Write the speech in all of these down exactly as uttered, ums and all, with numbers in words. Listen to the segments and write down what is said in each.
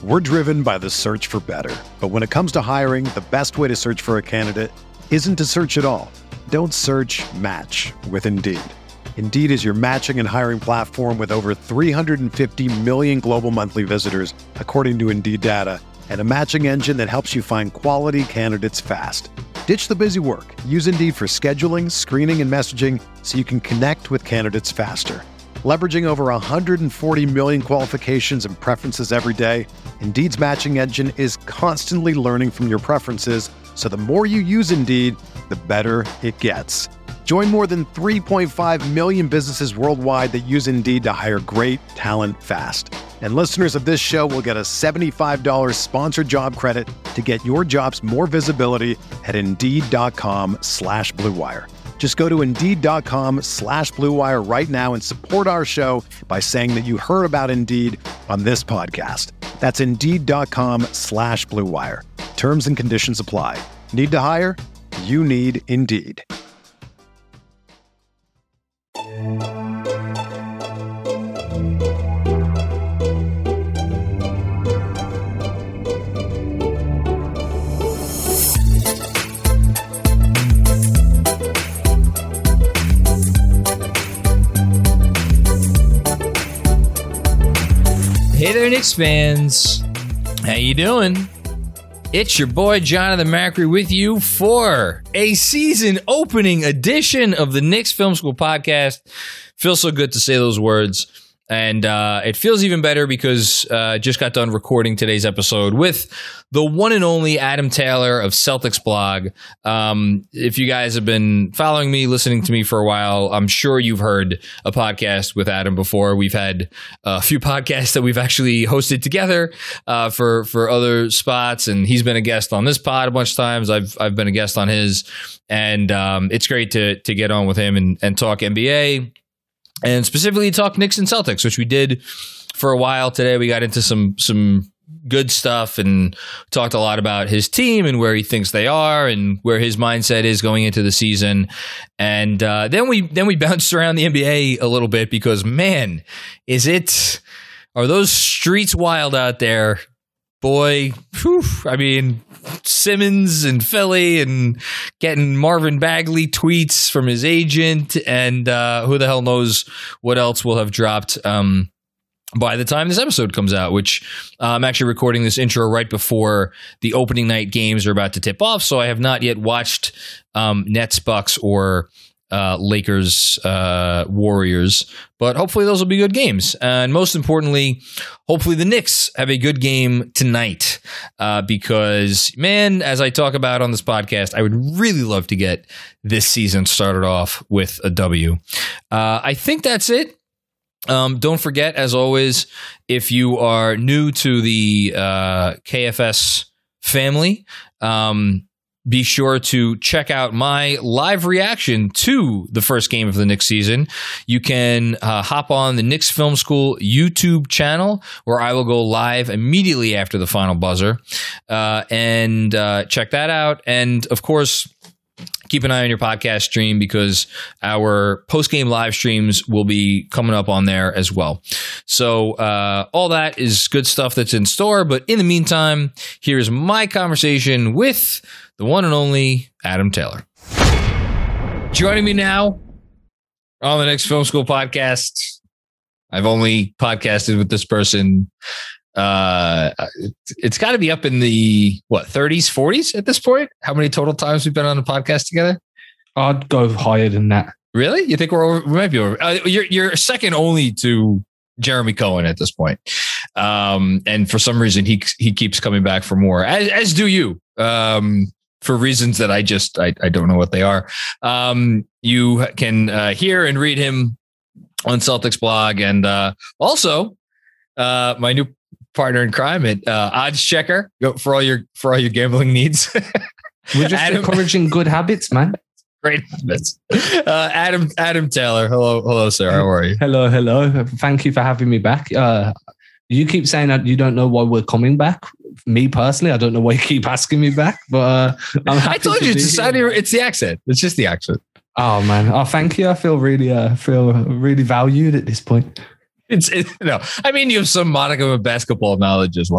We're driven by the search for better. But when it comes to hiring, the best way to search for a candidate isn't to search at all. Don't search, match with Indeed. Indeed is your matching and hiring platform with over three hundred fifty million global monthly visitors, according to Indeed data, and a matching engine that helps you find quality candidates fast. Ditch the busy work. Use Indeed for scheduling, screening, and messaging so you can connect with candidates faster. Leveraging over one hundred forty million qualifications and preferences every day, Indeed's matching engine is constantly learning from your preferences, so the more you use Indeed, the better it gets. Join more than three point five million businesses worldwide that use Indeed to hire great talent fast. And listeners of this show will get a seventy-five dollars sponsored job credit to get your jobs more visibility at Indeed.com slash Blue Wire. Just go to Indeed.com slash Blue Wire right now and support our show by saying that you heard about Indeed on this podcast. That's Indeed.com slash Blue Wire. Terms and conditions apply. Need to hire? You need Indeed. Hey there, Knicks fans. How you doing? It's your boy, Jonathan Macri, with you for a season opening edition of the Knicks Film School podcast. Feels so good to say those words. And uh, it feels even better because I uh, just got done recording today's episode with the one and only Adam Taylor of Celtics Blog. Um, if you guys have been following me, listening to me for a while, I'm sure you've heard a podcast with Adam before. We've had a few podcasts that we've actually hosted together uh, for for other spots, and he's been a guest on this pod a bunch of times. I've I've been a guest on his, and um, it's great to to get on with him and, and talk N B A. And specifically talk Knicks and Celtics, which we did for a while today. We got into some some good stuff and talked a lot about his team and where he thinks they are and where his mindset is going into the season. And uh, then we then we bounced around the N B A a little bit because, man, is it are those streets wild out there? Boy, whew, I mean, Simmons and Philly and getting Marvin Bagley tweets from his agent, and uh, who the hell knows what else will have dropped um, by the time this episode comes out, which uh, I'm actually recording this intro right before the opening night games are about to tip off, so I have not yet watched um, Nets, Bucks, or Uh, Lakers, uh, Warriors, but hopefully those will be good games. And most importantly, hopefully the Knicks have a good game tonight uh, because, man, as I talk about on this podcast, I would really love to get this season started off with a W. Uh, I think that's it. Um, don't forget, as always, if you are new to the uh, K F S family, um, be sure to check out my live reaction to the first game of the Knicks season. You can uh, hop on the Knicks Film School YouTube channel, where I will go live immediately after the final buzzer, uh, and uh, check that out. And, of course, keep an eye on your podcast stream because our post-game live streams will be coming up on there as well. So uh, all that is good stuff that's in store. But in the meantime, here's my conversation with the one and only Adam Taylor. Joining me now on the Knicks Film School podcast. I've only podcasted with this person. Uh, it's got to be up in the, what, thirties, forties at this point? How many total times we've been on a podcast together? I'd go higher than that. Really? You think we're over? We might be over. Uh, you're, you're second only to Jeremy Cohen at this point. Um, and for some reason, he he keeps coming back for more, as, as do you. Um, for reasons that I just, I, I don't know what they are. Um, you can uh, hear and read him on Celtics Blog. And uh, also uh, my new partner in crime at uh, Odds Checker for all your, for all your gambling needs. We're just Adam, encouraging good habits, man. Great habits. Uh, Adam, Adam Taylor. Hello. Hello, sir. How are you? Hello. Hello. Thank you for having me back. Uh, you keep saying that you don't know why we're coming back. Me personally, I don't know why you keep asking me back, but uh, I'm happy I told to you it's, it's the accent. It's just the accent. Oh man. Oh, thank you. I feel really, uh, feel really valued at this point. It's it, no. I mean, you have some modicum of basketball knowledge as well.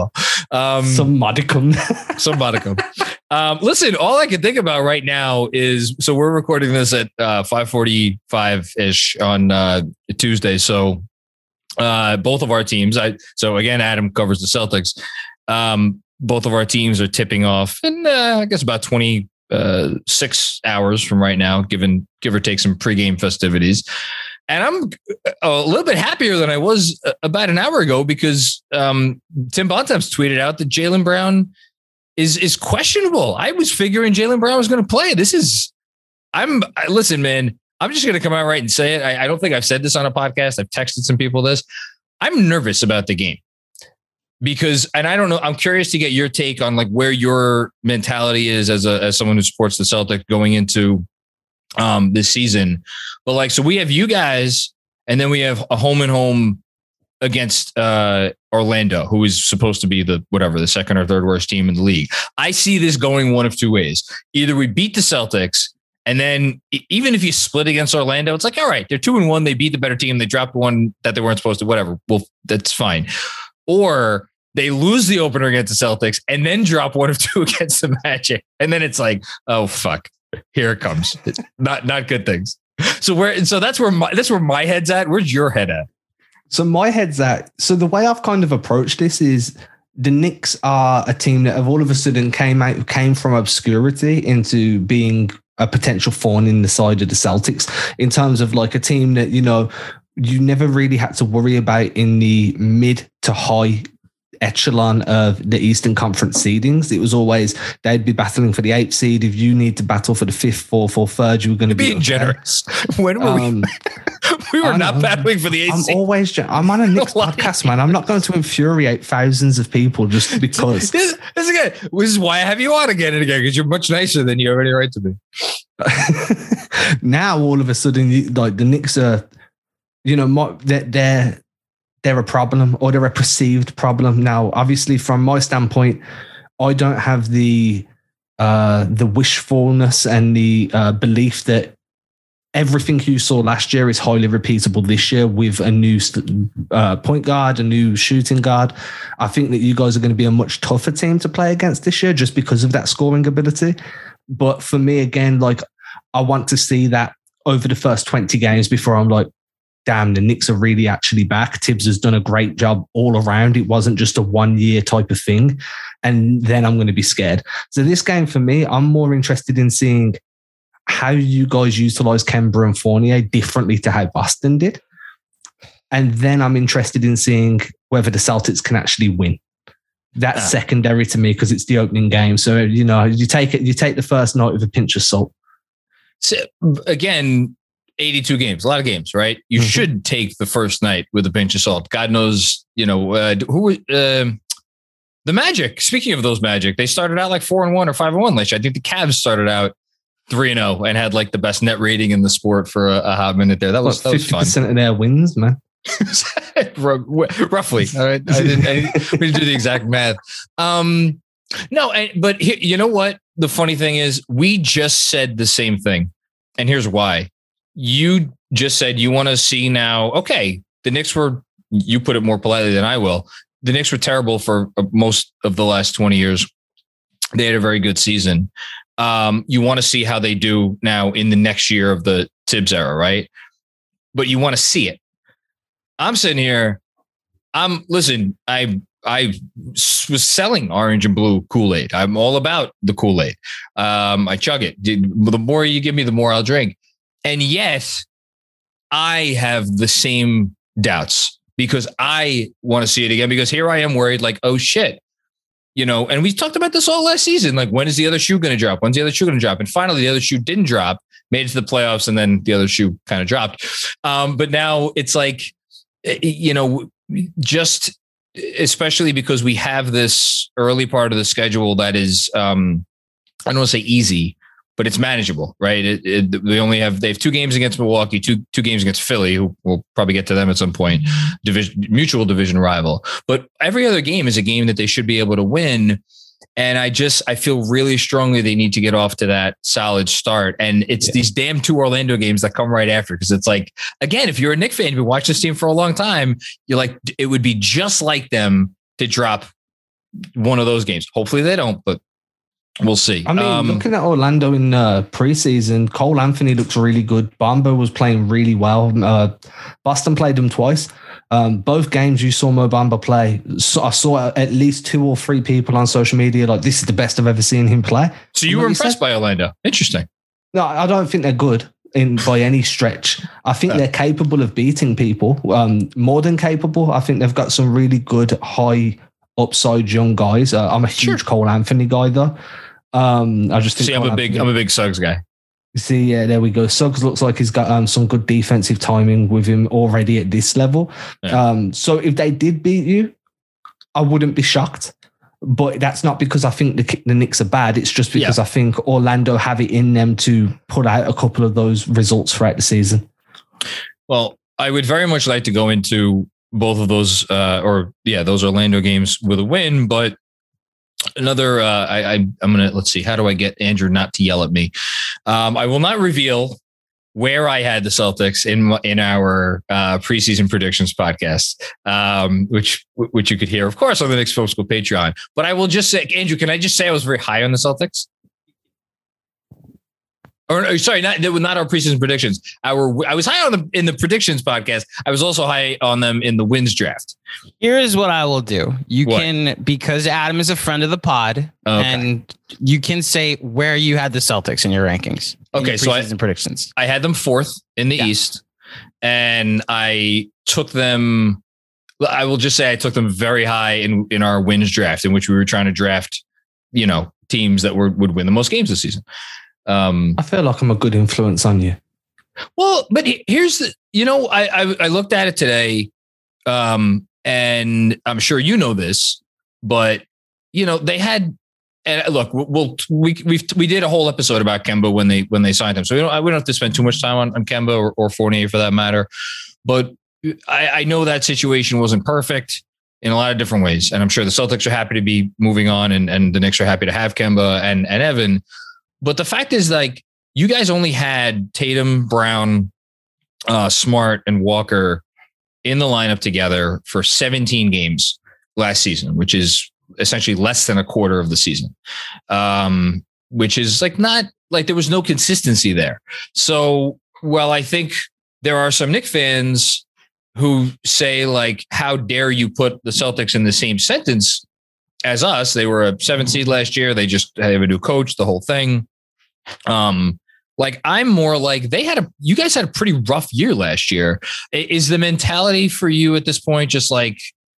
Um, some modicum. some modicum. Um, listen, all I can think about right now is, so we're recording this at uh, five forty-five ish on uh, Tuesday. So uh, both of our teams, I, so again, Adam covers the Celtics. Um, both of our teams are tipping off in, uh, I guess about twenty-six hours from right now, given, give or take some pregame festivities. And I'm a little bit happier than I was about an hour ago because um, Tim Bontemps tweeted out that Jaylen Brown is is questionable. I was figuring Jaylen Brown was going to play. This is, I'm, listen, man, I'm just going to come out right and say it. I, I don't think I've said this on a podcast. I've texted some people this. I'm nervous about the game because, and I don't know, I'm curious to get your take on like where your mentality is as a, as someone who supports the Celtics going into um, this season. But like, so we have you guys, and then we have a home and home against uh, Orlando, who is supposed to be the whatever the second or third worst team in the league. I see this going one of two ways. Either we beat the Celtics, and then even if you split against Orlando, it's like, all right, they're two and one. They beat the better team. They dropped one that they weren't supposed to. Whatever. Well, that's fine. Or they lose the opener against the Celtics and then drop one of two against the Magic, and then it's like, oh fuck, here it comes. not not good things. So where so that's where my that's where my head's at. Where's your head at? So my head's at, so the way I've kind of approached this is the Knicks are a team that have all of a sudden came out, came from obscurity into being a potential thorn in the side of the Celtics in terms of like a team that, you know, you never really had to worry about in the mid to high echelon of the Eastern Conference seedings. It was always, they'd be battling for the eighth seed. If you need to battle for the fifth, fourth, or third, you were going to be being generous. When were um, we? We were not battling for the eighth I'm seed. always, gen- I'm on a Knicks podcast, man. I'm not going to infuriate thousands of people just because. this, this, is again, this is why I have you on again and again, because you're much nicer than you have any right to be. Now, all of a sudden, you, like the Knicks are, you know, more, they're, they're they're a problem, or they're a perceived problem. Now, obviously, from my standpoint, I don't have the uh, the wishfulness and the uh, belief that everything you saw last year is highly repeatable this year with a new uh, point guard, a new shooting guard. I think that you guys are going to be a much tougher team to play against this year just because of that scoring ability. But for me, again, like I want to see that over the first twenty games before I'm like, damn, the Knicks are really actually back. Tibbs has done a great job all around. It wasn't just a one year type of thing. And then I'm going to be scared. So this game for me, I'm more interested in seeing how you guys utilize Kemba and Fournier differently to how Boston did. And then I'm interested in seeing whether the Celtics can actually win. That's yeah. secondary to me because it's the opening game. So, you know, you take it, you take the first night with a pinch of salt. So again, eighty-two games, a lot of games, right? You mm-hmm. should take the first night with a pinch of salt. God knows, you know, uh, who, uh, the Magic, speaking of those Magic, they started out like four and one or five and one last year. I think the Cavs started out three and oh and had like the best net rating in the sport for a, a hot minute there. That was, that was fun. fifty percent of their wins, man. Roughly. All right. I didn't, I didn't, we didn't do the exact math. Um, no, I, but here, you know what? The funny thing is we just said the same thing. And here's why. You just said you want to see now, okay, the Knicks were, you put it more politely than I will. The Knicks were terrible for most of the last twenty years. They had a very good season. Um, you want to see how they do now in the next year of the Tibbs era, right? But you want to see it. I'm sitting here. I'm listen. I I was selling orange and blue Kool-Aid. I'm all about the Kool-Aid. Um, I chug it. The more you give me, the more I'll drink. And yet, I have the same doubts because I want to see it again. Because here I am worried, like, oh shit. You know, and we talked about this all last season. Like, when is the other shoe going to drop? When's the other shoe going to drop? And finally, the other shoe didn't drop, made it to the playoffs, and then the other shoe kind of dropped. Um, but now it's like, you know, just especially because we have this early part of the schedule that is, um, I don't want to say easy, but it's manageable, right? It, it, they only have, they have two games against Milwaukee, two, two games against Philly, who we'll probably get to them at some point, division, mutual division rival. But every other game is a game that they should be able to win. And I just, I feel really strongly they need to get off to that solid start. And it's yeah. these damn two Orlando games that come right after. Cause it's like, again, if you're a Knicks fan, you've been watching this team for a long time, you're like, it would be just like them to drop one of those games. Hopefully they don't, but we'll see. I mean, um, looking at Orlando in uh, preseason, Cole Anthony looks really good. Bamba was playing really well. Uh, Boston played him twice. Um, both games you saw Mo Bamba play, so I saw at least two or three people on social media like, this is the best I've ever seen him play. So you were impressed by Orlando? Interesting. No, I don't think they're good in by any stretch. I think Yeah. they're capable of beating people, um, more than capable. I think they've got some really good high upside young guys. Uh, I'm a huge Sure. Cole Anthony guy though. Um, I just think See, I'm Cole a big, Anthony- I'm a big Suggs guy. See, yeah, there we go. Suggs looks like he's got um, some good defensive timing with him already at this level. Yeah. Um, so if they did beat you, I wouldn't be shocked. But that's not because I think the, the Knicks are bad. It's just because Yeah. I think Orlando have it in them to put out a couple of those results throughout the season. Well, I would very much like to go into both of those, uh, or yeah, those Orlando games with a win, but another, uh, I, I, I'm going to, let's see, how do I get Andrew not to yell at me? Um, I will not reveal where I had the Celtics in in our uh, preseason predictions podcast, um, which which you could hear, of course, on the Knicks Film School Patreon. But I will just say, Andrew, can I just say I was very high on the Celtics? Or, or sorry, not not our preseason predictions. Our I was high on them in the predictions podcast. I was also high on them in the wins draft. Here's what I will do. You What? can, because Adam is a friend of the pod, Okay. and you can say where you had the Celtics in your rankings. in Okay, your so I- preseason predictions. I had them fourth in the Yeah. East, and I took them. I will just say I took them very high in in our wins draft, in which we were trying to draft, you know, teams that were would win the most games this season. Um, I feel like I'm a good influence on you. well, but he- here's the, you know, I, I I looked at it today, um, and I'm sure you know this, but you know they had. And look, we'll we we we did a whole episode about Kemba when they when they signed him, so we don't we don't have to spend too much time on, on Kemba or, or Fournier for that matter. But I, I know that situation wasn't perfect in a lot of different ways, and I'm sure the Celtics are happy to be moving on, and and the Knicks are happy to have Kemba and and Evan. But the fact is, like, you guys only had Tatum, Brown, uh, Smart, and Walker in the lineup together for seventeen games last season, which is essentially less than a quarter of the season, um, which is like not like there was no consistency there. So, well, I think there are some Knicks fans who say, like, how dare you put the Celtics in the same sentence as us? They were a seventh seed last year. They just have a new coach, the whole thing. Um, like I'm more like they had a, you guys had a pretty rough year last year. Is the mentality for you at this point just like,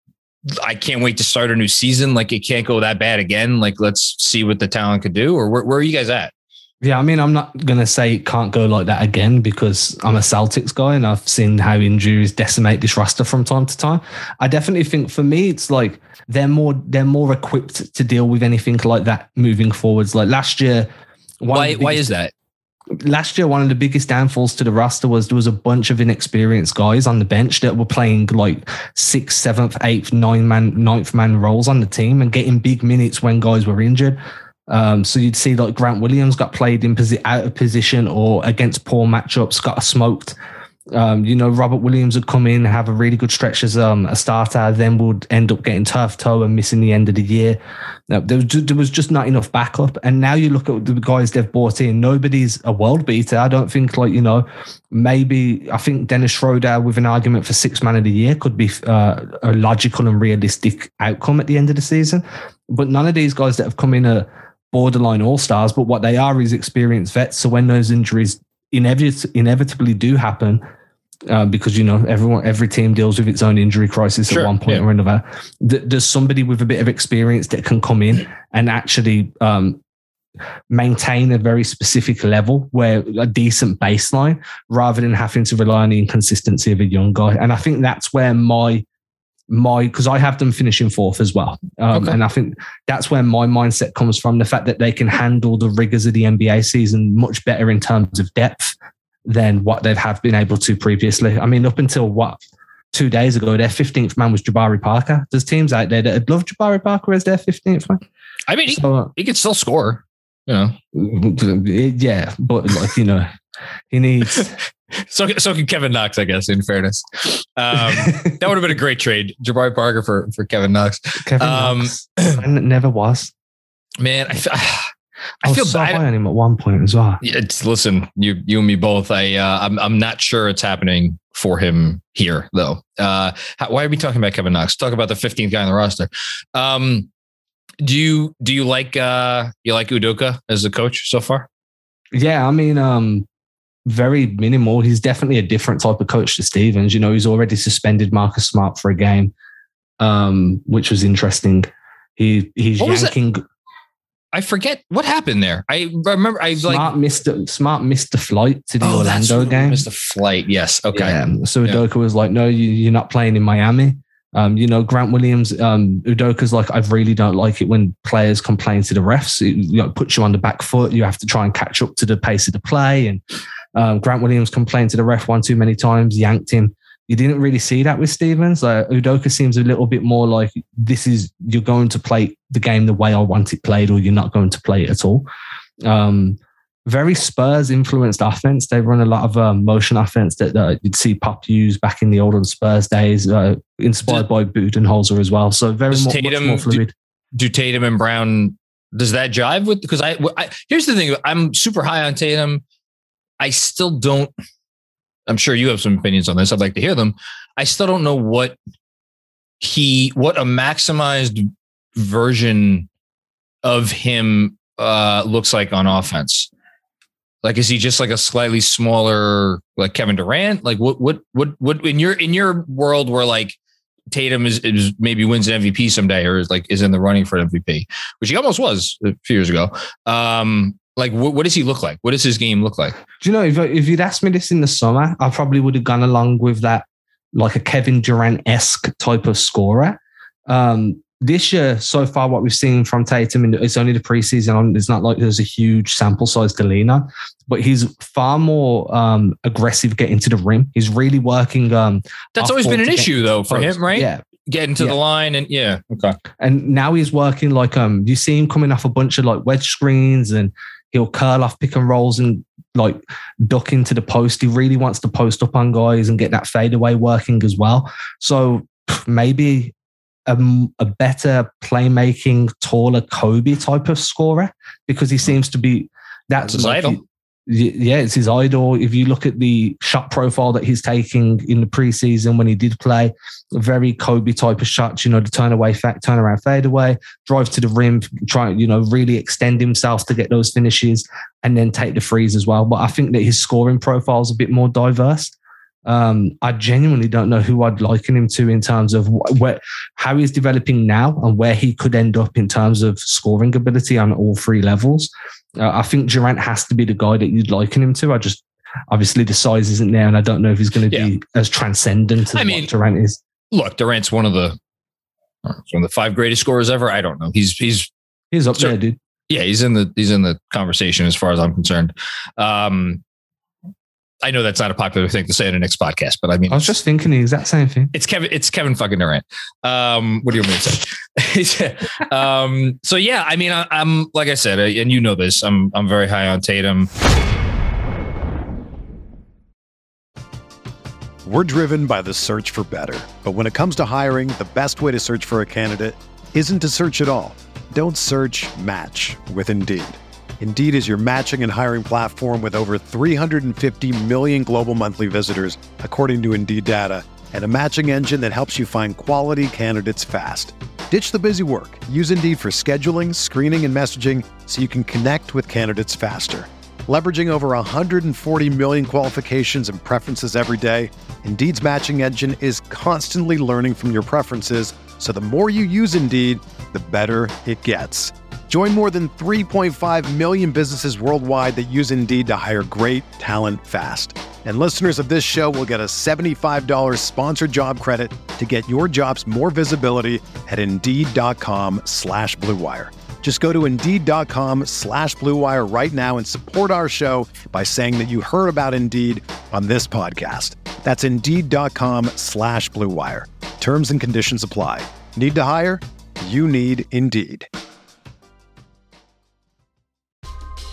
I can't wait to start a new season. Like it can't go that bad again. Like, let's see what the talent could do, or where, where are you guys at? Yeah, I mean, I'm not going to say it can't go like that again because I'm a Celtics guy and I've seen how injuries decimate this roster from time to time. I definitely think for me, it's like they're more they're more equipped to deal with anything like that moving forwards. Like last year, one Why? of the Why biggest- is that? Last year, one of the biggest downfalls to the roster was there was a bunch of inexperienced guys on the bench that were playing like sixth, seventh, eighth, nine man, ninth man roles on the team and getting big minutes when guys were injured. Um, so you'd see like Grant Williams got played in posi- out of position or against poor matchups, got smoked. Um, you know, Robert Williams would come in, have a really good stretch as um, a starter, then would end up getting turf toe and missing the end of the year. Now, there, was just, there was just not enough backup. And now you look at the guys they've brought in, nobody's a world beater. I don't think, like, you know, maybe I think Dennis Schroeder with an argument for six man of the year could be uh, a logical and realistic outcome at the end of the season. But none of these guys that have come in are borderline all-stars, but what they are is experienced vets. So when those injuries inevit- inevitably do happen, uh, because, you know, everyone, every team deals with its own injury crisis Sure, at one point yeah. or another. Th- there's somebody with a bit of experience that can come in and actually um, maintain a very specific level where a decent baseline rather than having to rely on the inconsistency of a young guy. And I think that's where my my because I have them finishing fourth as well. Um, Okay. And I think that's where my mindset comes from, the fact that they can handle the rigors of the N B A season much better in terms of depth than what they've have been able to previously. I mean, up until what, two days ago, their fifteenth man was Jabari Parker. There's teams out there that love Jabari Parker as their fifteenth man. I mean, he, So, uh, he could still score, you know. yeah, but like, you know, he needs So, so can Kevin Knox, I guess, in fairness. Um, that would have been a great trade. Jabari Parker for, for Kevin Knox. Kevin um, Knox never was. Man, I, I, I feel so bad high on him at one point as well. Yeah, it's, listen, you you and me both. I uh, I'm I'm not sure it's happening for him here though. Uh, how, why are we talking about Kevin Knox? Talk about the fifteenth guy on the roster. Um, do you do you like uh, you like Udoka as a coach so far? Yeah, I mean, um, very minimal. He's definitely a different type of coach to Stevens. You know, he's already suspended Marcus Smart for a game, um, which was interesting. He he's what yanking. I forget what happened there. I remember I was Smart like missed the, Smart missed the flight to the oh, Orlando right. game. Missed the flight. Yes. Okay. Yeah. So Udoka yeah. was like, "No, you, you're not playing in Miami." Um, you know, Grant Williams, um, Udoka's like, "I really don't like it when players complain to the refs. It, you know, puts you on the back foot. You have to try and catch up to the pace of the play." And um, Grant Williams complained to the ref one too many times, yanked him. You didn't really see that with Stevens. Like, Udoka seems a little bit more like, this is, you're going to play the game the way I want it played, or you're not going to play it at all. Um, very Spurs influenced offense. They run a lot of uh, motion offense that uh, you'd see Pop use back in the olden Spurs days, uh, inspired Did, by Budenholzer as well. So very more, Tatum, much more fluid. Do, do Tatum and Brown, does that jive with, because I, I, here's the thing, I'm super high on Tatum. I still don't, I'm sure you have some opinions on this. I'd like to hear them. I still don't know what he, what a maximized version of him uh, looks like on offense. Like, is he just like a slightly smaller, like Kevin Durant? Like what, what, what, what in your, in your world where like Tatum is, is maybe wins an M V P someday, or is like, is in the running for an M V P, which he almost was a few years ago. Um, Like, what, what does he look like? What does his game look like? Do you know, if, if you'd asked me this in the summer, I probably would have gone along with that, like a Kevin Durant-esque type of scorer. Um, this year, so far, what we've seen from Tatum, and it's only the preseason, it's not like there's a huge sample size to lean on, but he's far more um, aggressive getting to the rim. He's really working. Um, That's always been an issue, though, for him, right? Yeah. Getting to yeah. the line and yeah. Okay. And now he's working like, um, you see him coming off a bunch of like wedge screens, and he'll curl off pick and rolls and like duck into the post. He really wants to post up on guys and get that fadeaway working as well. So maybe a, a better playmaking, taller Kobe type of scorer, because he seems to be that's his like idol. He, yeah, it's his idol. If you look at the shot profile that he's taking in the preseason when he did play, very Kobe type of shots, you know, the turn away, turn around, fade away, drive to the rim, try, you know, really extend himself to get those finishes, and then take the threes as well. But I think that his scoring profile is a bit more diverse. Um, I genuinely don't know who I'd liken him to in terms of where, how he's developing now and where he could end up in terms of scoring ability on all three levels. Uh, I think Durant has to be the guy that you'd liken him to. I just, obviously the size isn't there, and I don't know if he's going to yeah. be as transcendent as I mean, what Durant is. Look, Durant's one of the one of the five greatest scorers ever. I don't know. He's he's he's up there, dude. Yeah, he's in the he's in the conversation as far as I'm concerned. Um, I know that's not a popular thing to say in a Knicks podcast, but I mean, I was just thinking the exact same thing. It's Kevin. It's Kevin fucking Durant. Um, what do you want me to say? um, so yeah, I mean, I, I'm like I said, and you know this. I'm I'm very high on Tatum. We're driven by the search for better, but when it comes to hiring, the best way to search for a candidate isn't to search at all. Don't search. Match with Indeed. Indeed is your matching and hiring platform with over three hundred fifty million global monthly visitors, according to Indeed data, and a matching engine that helps you find quality candidates fast. Ditch the busy work. Use Indeed for scheduling, screening, and messaging so you can connect with candidates faster. Leveraging over one hundred forty million qualifications and preferences every day, Indeed's matching engine is constantly learning from your preferences, so the more you use Indeed, the better it gets. Join more than three point five million businesses worldwide that use Indeed to hire great talent fast. And listeners of this show will get a seventy-five dollars sponsored job credit to get your jobs more visibility at Indeed.com slash Blue Wire. Just go to Indeed.com slash Blue Wire right now and support our show by saying that you heard about Indeed on this podcast. That's Indeed.com slash Blue Wire. Terms and conditions apply. Need to hire? You need Indeed.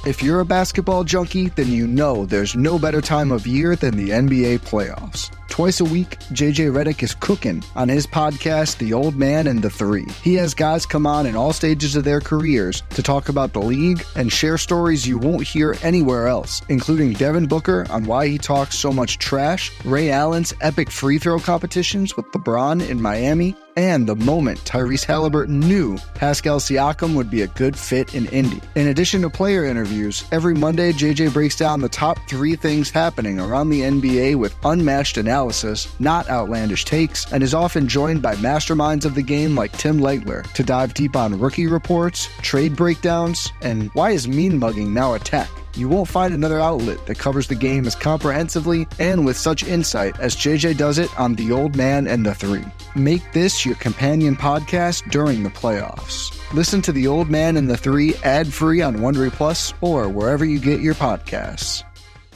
If you're a basketball junkie, then you know there's no better time of year than the N B A playoffs. Twice a week, J J Redick is cooking on his podcast, The Old Man and the Three. He has guys come on in all stages of their careers to talk about the league and share stories you won't hear anywhere else, including Devin Booker on why he talks so much trash, Ray Allen's epic free throw competitions with LeBron in Miami, and the moment Tyrese Halliburton knew Pascal Siakam would be a good fit in Indy. In addition to player interviews, every Monday J J breaks down the top three things happening around the N B A with unmatched analysis, not outlandish takes, and is often joined by masterminds of the game like Tim Legler to dive deep on rookie reports, trade breakdowns, and why is mean mugging now a tech? You won't find another outlet that covers the game as comprehensively and with such insight as J J does it on The Old Man and the Three. Make this your companion podcast during the playoffs. Listen to The Old Man and the Three ad-free on Wondery Plus or wherever you get your podcasts.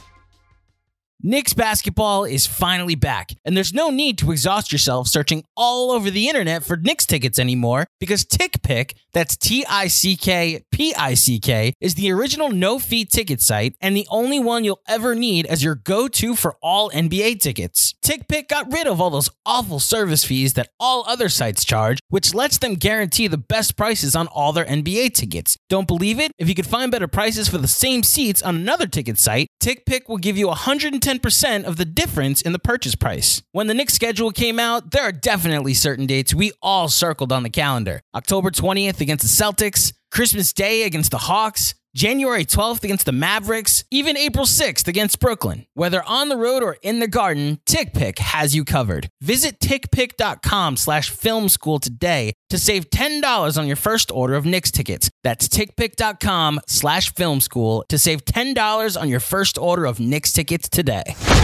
Knicks basketball is finally back, and there's no need to exhaust yourself searching all over the internet for Knicks tickets anymore because TickPick, that's T I C K P I C K, is the original no-fee ticket site and the only one you'll ever need as your go-to for all N B A tickets. TickPick got rid of all those awful service fees that all other sites charge, which lets them guarantee the best prices on all their N B A tickets. Don't believe it? If you could find better prices for the same seats on another ticket site, TickPick will give you one hundred ten percent of the difference in the purchase price. When the Knicks schedule came out, there are definitely certain dates we all circled on the calendar. October twentieth against the Celtics, Christmas Day against the Hawks, January twelfth against the Mavericks, even April sixth against Brooklyn. Whether on the road or in the Garden, TickPick has you covered. Visit tickpick.com slash film school today to save ten dollars on your first order of Knicks tickets. That's tickpick.com slash film school to save ten dollars on your first order of Knicks tickets today.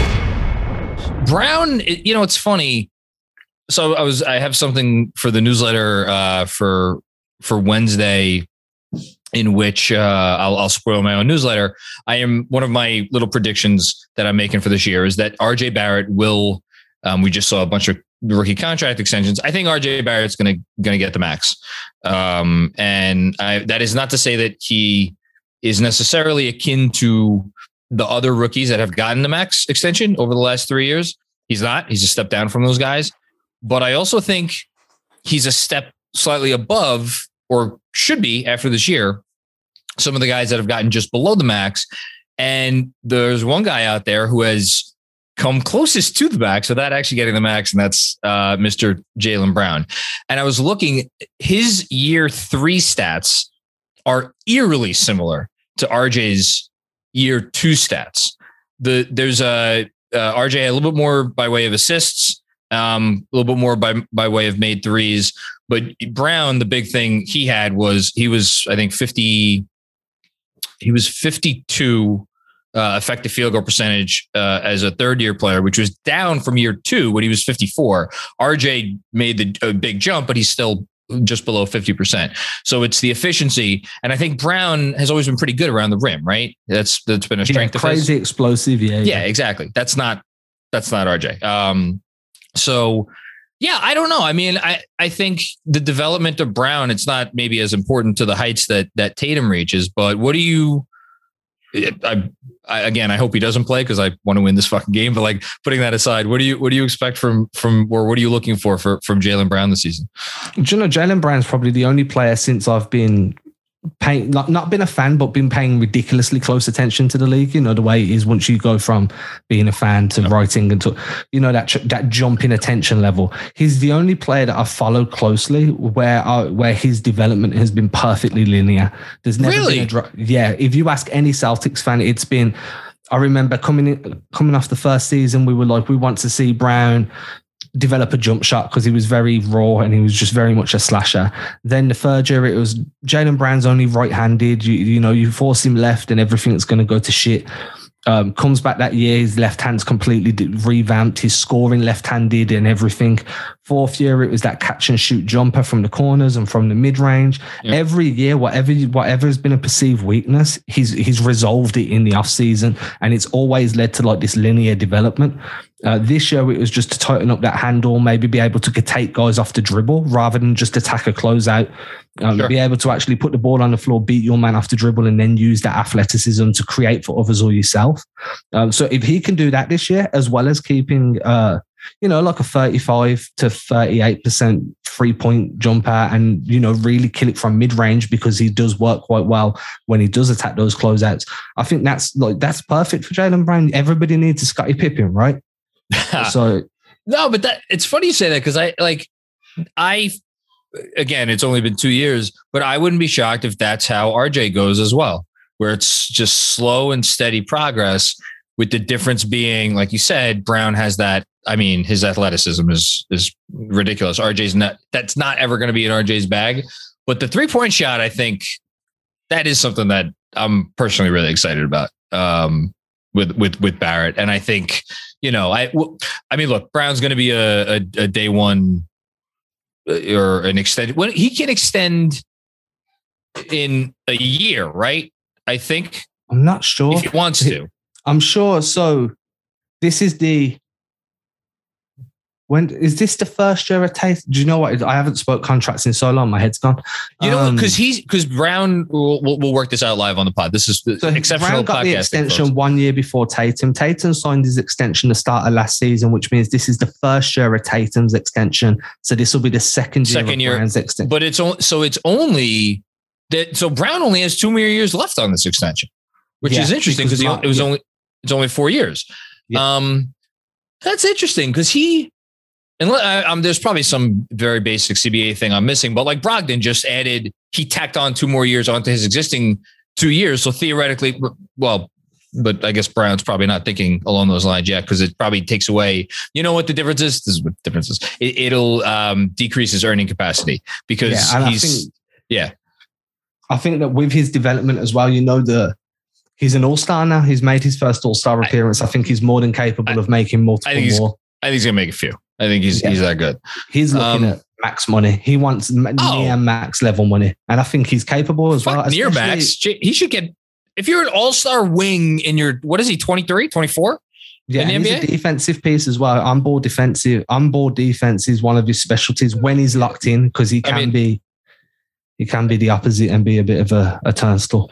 Brown, you know, it's funny. So I was, I have something for the newsletter uh, for for Wednesday, in which uh, I'll, I'll spoil my own newsletter. I am one of my little predictions that I'm making for this year is that R J Barrett will. Um, we just saw a bunch of rookie contract extensions. I think R J Barrett's going to going to get the max, um, and I, that is not to say that he is necessarily akin to the other rookies that have gotten the max extension over the last three years. He's not. He's a step down from those guys. But I also think he's a step slightly above, or should be after this year, some of the guys that have gotten just below the max. And there's one guy out there who has come closest to the max without actually getting the max, and that's uh, Mister Jaylen Brown. And I was looking, his year three stats are eerily similar to R J's year two stats. The there's a uh, R J a little bit more by way of assists, um, a little bit more by by way of made threes. But Brown, the big thing he had was he was, I think, fifty. He was fifty-two uh, effective field goal percentage uh, as a third year player, which was down from year two when he was fifty-four. R J made the a big jump, but he's still just below fifty percent. So it's the efficiency. And I think Brown has always been pretty good around the rim, right? That's that's been a strength yeah, of his. Crazy explosive. Yeah. Yeah, exactly. That's not that's not R J. Um, so yeah, I don't know. I mean, I, I think the development of Brown, it's not maybe as important to the heights that that Tatum reaches, but what do you I, I again, I hope he doesn't play because I want to win this fucking game. But like putting that aside, what do you what do you expect from from or what are you looking for, for from Jaylen Brown this season? Do you know, Jaylen Brown's probably the only player since I've been paying, not, not been a fan, but been paying ridiculously close attention to the league. You know, the way it is once you go from being a fan to yep. writing and to, you know, that that jump in attention level. He's the only player that I've followed closely where I, where his development has been perfectly linear. There's never really? been a drop. Yeah. If you ask any Celtics fan, it's been, I remember coming in, coming off the first season, we were like, we want to see Brown develop a jump shot because he was very raw and he was just very much a slasher. Then the third year, it was Jaylen Brown's only right-handed. You, you know, you force him left and everything's going to go to shit. Um, comes back that year, his left hand's completely revamped. He's scoring left-handed and everything. Fourth year, it was that catch and shoot jumper from the corners and from the mid range. Yep. Every year, whatever whatever has been a perceived weakness, he's he's resolved it in the off season, and it's always led to like this linear development. Uh, this year, it was just to tighten up that handle, maybe be able to take guys off the dribble rather than just attack a closeout. Um, sure. Be able to actually put the ball on the floor, beat your man off the dribble, and then use that athleticism to create for others or yourself. Um, so if he can do that this year, as well as keeping, uh, you know, like a thirty-five to thirty-eight percent three point jumper, and, you know, really kill it from mid range, because he does work quite well when he does attack those closeouts. I think that's like that's perfect for Jaylen Brown. Everybody needs a Scottie Pippen, right? So no, but that it's funny you say that, because I like I. Again, it's only been two years, but I wouldn't be shocked if that's how R J goes as well, where it's just slow and steady progress, with the difference being, like you said, Brown has that. I mean, his athleticism is is ridiculous. R J's not, that's not ever going to be in R J's bag, but the three point shot, I think that is something that I'm personally really excited about um, with, with, with Barrett. And I think, you know, I, I mean, look, Brown's going to be a, a, a day one or an extended, when he can extend in a year, right? I think. I'm not sure if he wants to. I'm sure. So this is the, when is this the first year at Tatum? Do you know what? I haven't spoke contracts in so long. My head's gone. You know, um, because he's because Brown. We'll, we'll work this out live on the pod. This is the so exceptional Brown got the extension folks. one year before Tatum. Tatum signed his extension the start of last season, which means this is the first year of Tatum's extension. So this will be the second year second of year, Brown's extension. But it's only so it's only that. So Brown only has two more years left on this extension, which yeah, is interesting because it was yeah. only it's only four years. Yeah. Um, that's interesting because he. And um, there's probably some very basic C B A thing I'm missing, but like Brogdon just added, he tacked on two more years onto his existing two years. So theoretically, well, but I guess Brown's probably not thinking along those lines yet, because it probably takes away, you know what the difference is? This is what the difference is. It, it'll um, decrease his earning capacity because yeah, he's, I think, yeah. I think that with his development as well, you know, the, he's an all-star now. He's made his first all-star appearance. I, I think he's more than capable I, of making multiple I think he's, more. I think he's going to make a few. I think he's yeah. he's that good. He's looking um, at max money. He wants oh, near max level money. And I think he's capable as well. Near max. He should get, if you're an all-star wing in your, what is he, twenty-three, twenty-four? Yeah, in the he's N B A? A defensive piece as well. On-ball defensive. On-ball defense is one of his specialties when he's locked in, because he can I mean, be he can be the opposite and be a bit of a, a turnstile.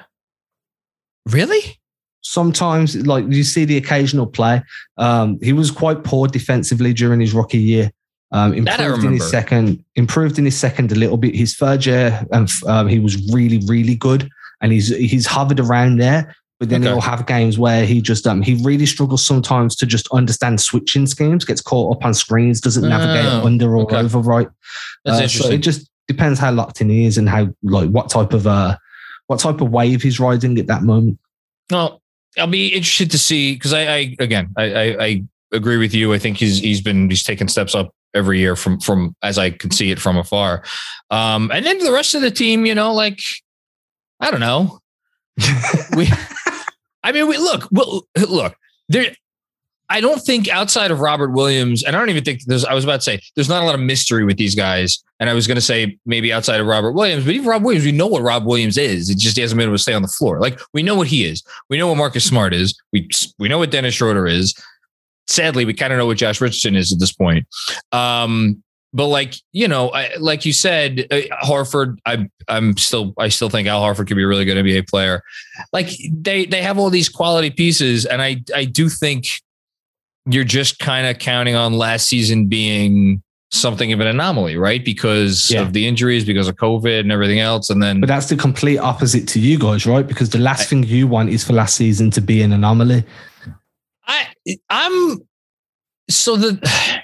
Really? Sometimes, like you see the occasional play. Um, he was quite poor defensively during his rookie year. Um, improved in his second, improved in his second a little bit. His third year, and um, he was really, really good, and he's he's hovered around there. But then okay. he'll have games where he just um, he really struggles sometimes to just understand switching schemes. Gets caught up on screens, doesn't oh, navigate under or okay. over right. That's uh, interesting. So it just depends how locked in he is and how like what type of uh what type of wave he's riding at that moment. No. I'll be interested to see, because I, I again I, I, I agree with you. I think he's he's been he's taken steps up every year from from as I can see it from afar. Um, and then the rest of the team, you know, like I don't know. we, I mean, we look well, look there. I don't think outside of Robert Williams, and I don't even think there's. I was about to say there's not a lot of mystery with these guys, and I was going to say maybe outside of Robert Williams, but even Rob Williams, we know what Rob Williams is. It just he hasn't been able to stay on the floor. Like we know what he is. We know what Marcus Smart is. We we know what Dennis Schroeder is. Sadly, we kind of know what Josh Richardson is at this point. Um, but like you know, I, like you said, uh, Horford. I I'm still I still think Al Horford could be a really good N B A player. Like they they have all these quality pieces, and I I do think. You're just kind of counting on last season being something of an anomaly, right? Because yeah. of the injuries, because of COVID and everything else. And then, but that's the complete opposite to you guys, right? Because the last I, thing you want is for last season to be an anomaly. I, I'm so the,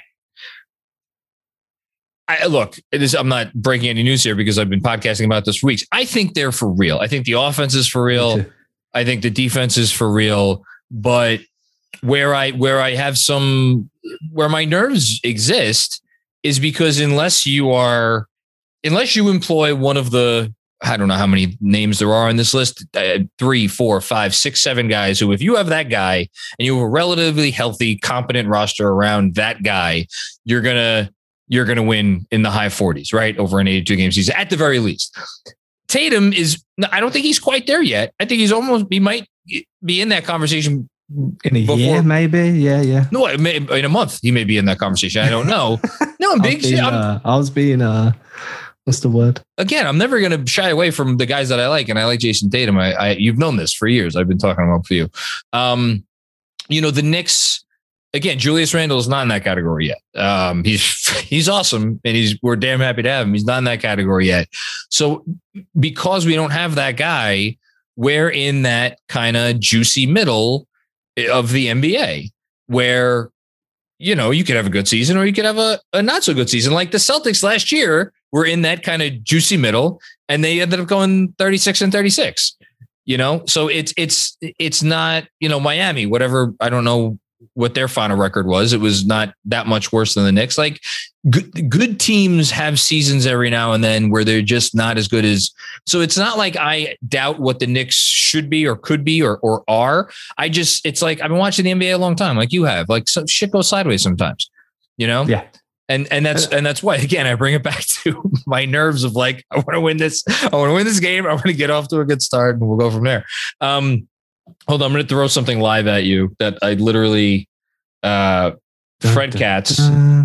I look, it is, I'm not breaking any news here because I've been podcasting about this for weeks. I think they're for real. I think the offense is for real. I think the defense is for real, but Where I where I have some where my nerves exist is because unless you are unless you employ one of the I don't know how many names there are on this list uh, three, four, five, six, seven guys who if you have that guy and you have a relatively healthy, competent roster around that guy, you're gonna you're going to win in the high forties, right? Over an eighty-two game season, at the very least. Tatum is, I don't think he's quite there yet. I think he's almost, he might be in that conversation in a before, year, maybe. Yeah, yeah. No, may, in a month, he may be in that conversation. I don't know. No, I'm big. Being, uh, I was being, uh, what's the word? Again, I'm never going to shy away from the guys that I like, and I like Jason Tatum. I, I you've known this for years. I've been talking about for you. Um, you know, the Knicks, again, Julius Randle is not in that category yet. Um, he's he's awesome, and he's we're damn happy to have him. He's not in that category yet. So because we don't have that guy, we're in that kind of juicy middle of the N B A where, you know, you could have a good season or you could have a, a not so good season. Like the Celtics last year were in that kind of juicy middle, and they ended up going thirty-six and thirty-six, you know? So it's, it's, it's not, you know, Miami, whatever. I don't know what their final record was. It was not that much worse than the Knicks. Like good, good teams have seasons every now and then where they're just not as good as, so it's not like I doubt what the Knicks should be or could be or, or are. I just, it's like, I've been watching the N B A a long time. Like you have, like some shit goes sideways sometimes, you know? Yeah. And, and that's, and that's why, again, I bring it back to my nerves of like, I want to win this. I want to win this game. I want to get off to a good start and we'll go from there. Um, Hold on, I'm going to throw something live at you that I literally, uh, Fred Katz,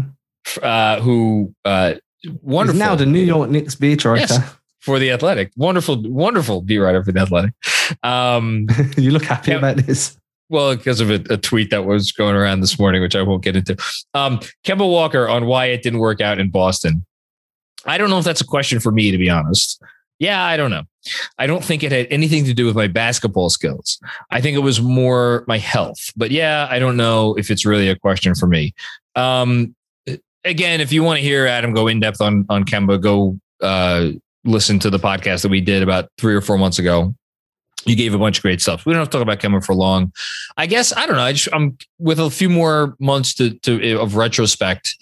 uh, who, uh, wonderful. He's now the New York Knicks beat writer. Yes, for The Athletic. Wonderful, wonderful beat writer for The Athletic. Um, you look happy Kem- about this. Well, because of a, a tweet that was going around this morning, which I won't get into. Um, Kemba Walker on why it didn't work out in Boston. I don't know if that's a question for me, to be honest. Yeah, I don't know. I don't think it had anything to do with my basketball skills. I think it was more my health. But yeah, I don't know if it's really a question for me. Um, again, if you want to hear Adam go in depth on on Kemba, go uh, listen to the podcast that we did about three or four months ago. You gave a bunch of great stuff. We don't have to talk about Kemba for long. I guess I don't know. I just, I'm with a few more months to to of retrospect.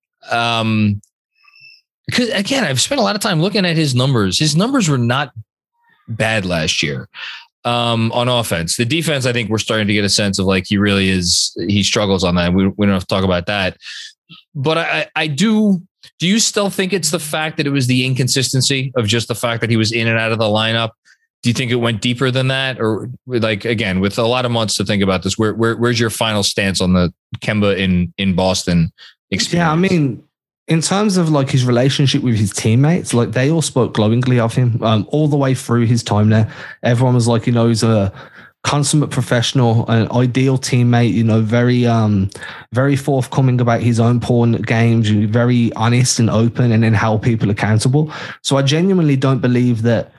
Um. Because again, I've spent a lot of time looking at his numbers. His numbers were not bad last year um, on offense. The defense, I think we're starting to get a sense of like he really is. He struggles on that. We, we don't have to talk about that. But I, I do. Do you still think it's the fact that it was the inconsistency of just the fact that he was in and out of the lineup? Do you think it went deeper than that, or like again with a lot of months to think about this? Where, where where's your final stance on the Kemba in in Boston experience? Yeah, I mean. In terms of like his relationship with his teammates, like they all spoke glowingly of him um, all the way through his time there. Everyone was like, you know, he's a consummate professional, an ideal teammate, you know, very, um, very forthcoming about his own porn games, very honest and open and then held people accountable. So I genuinely don't believe that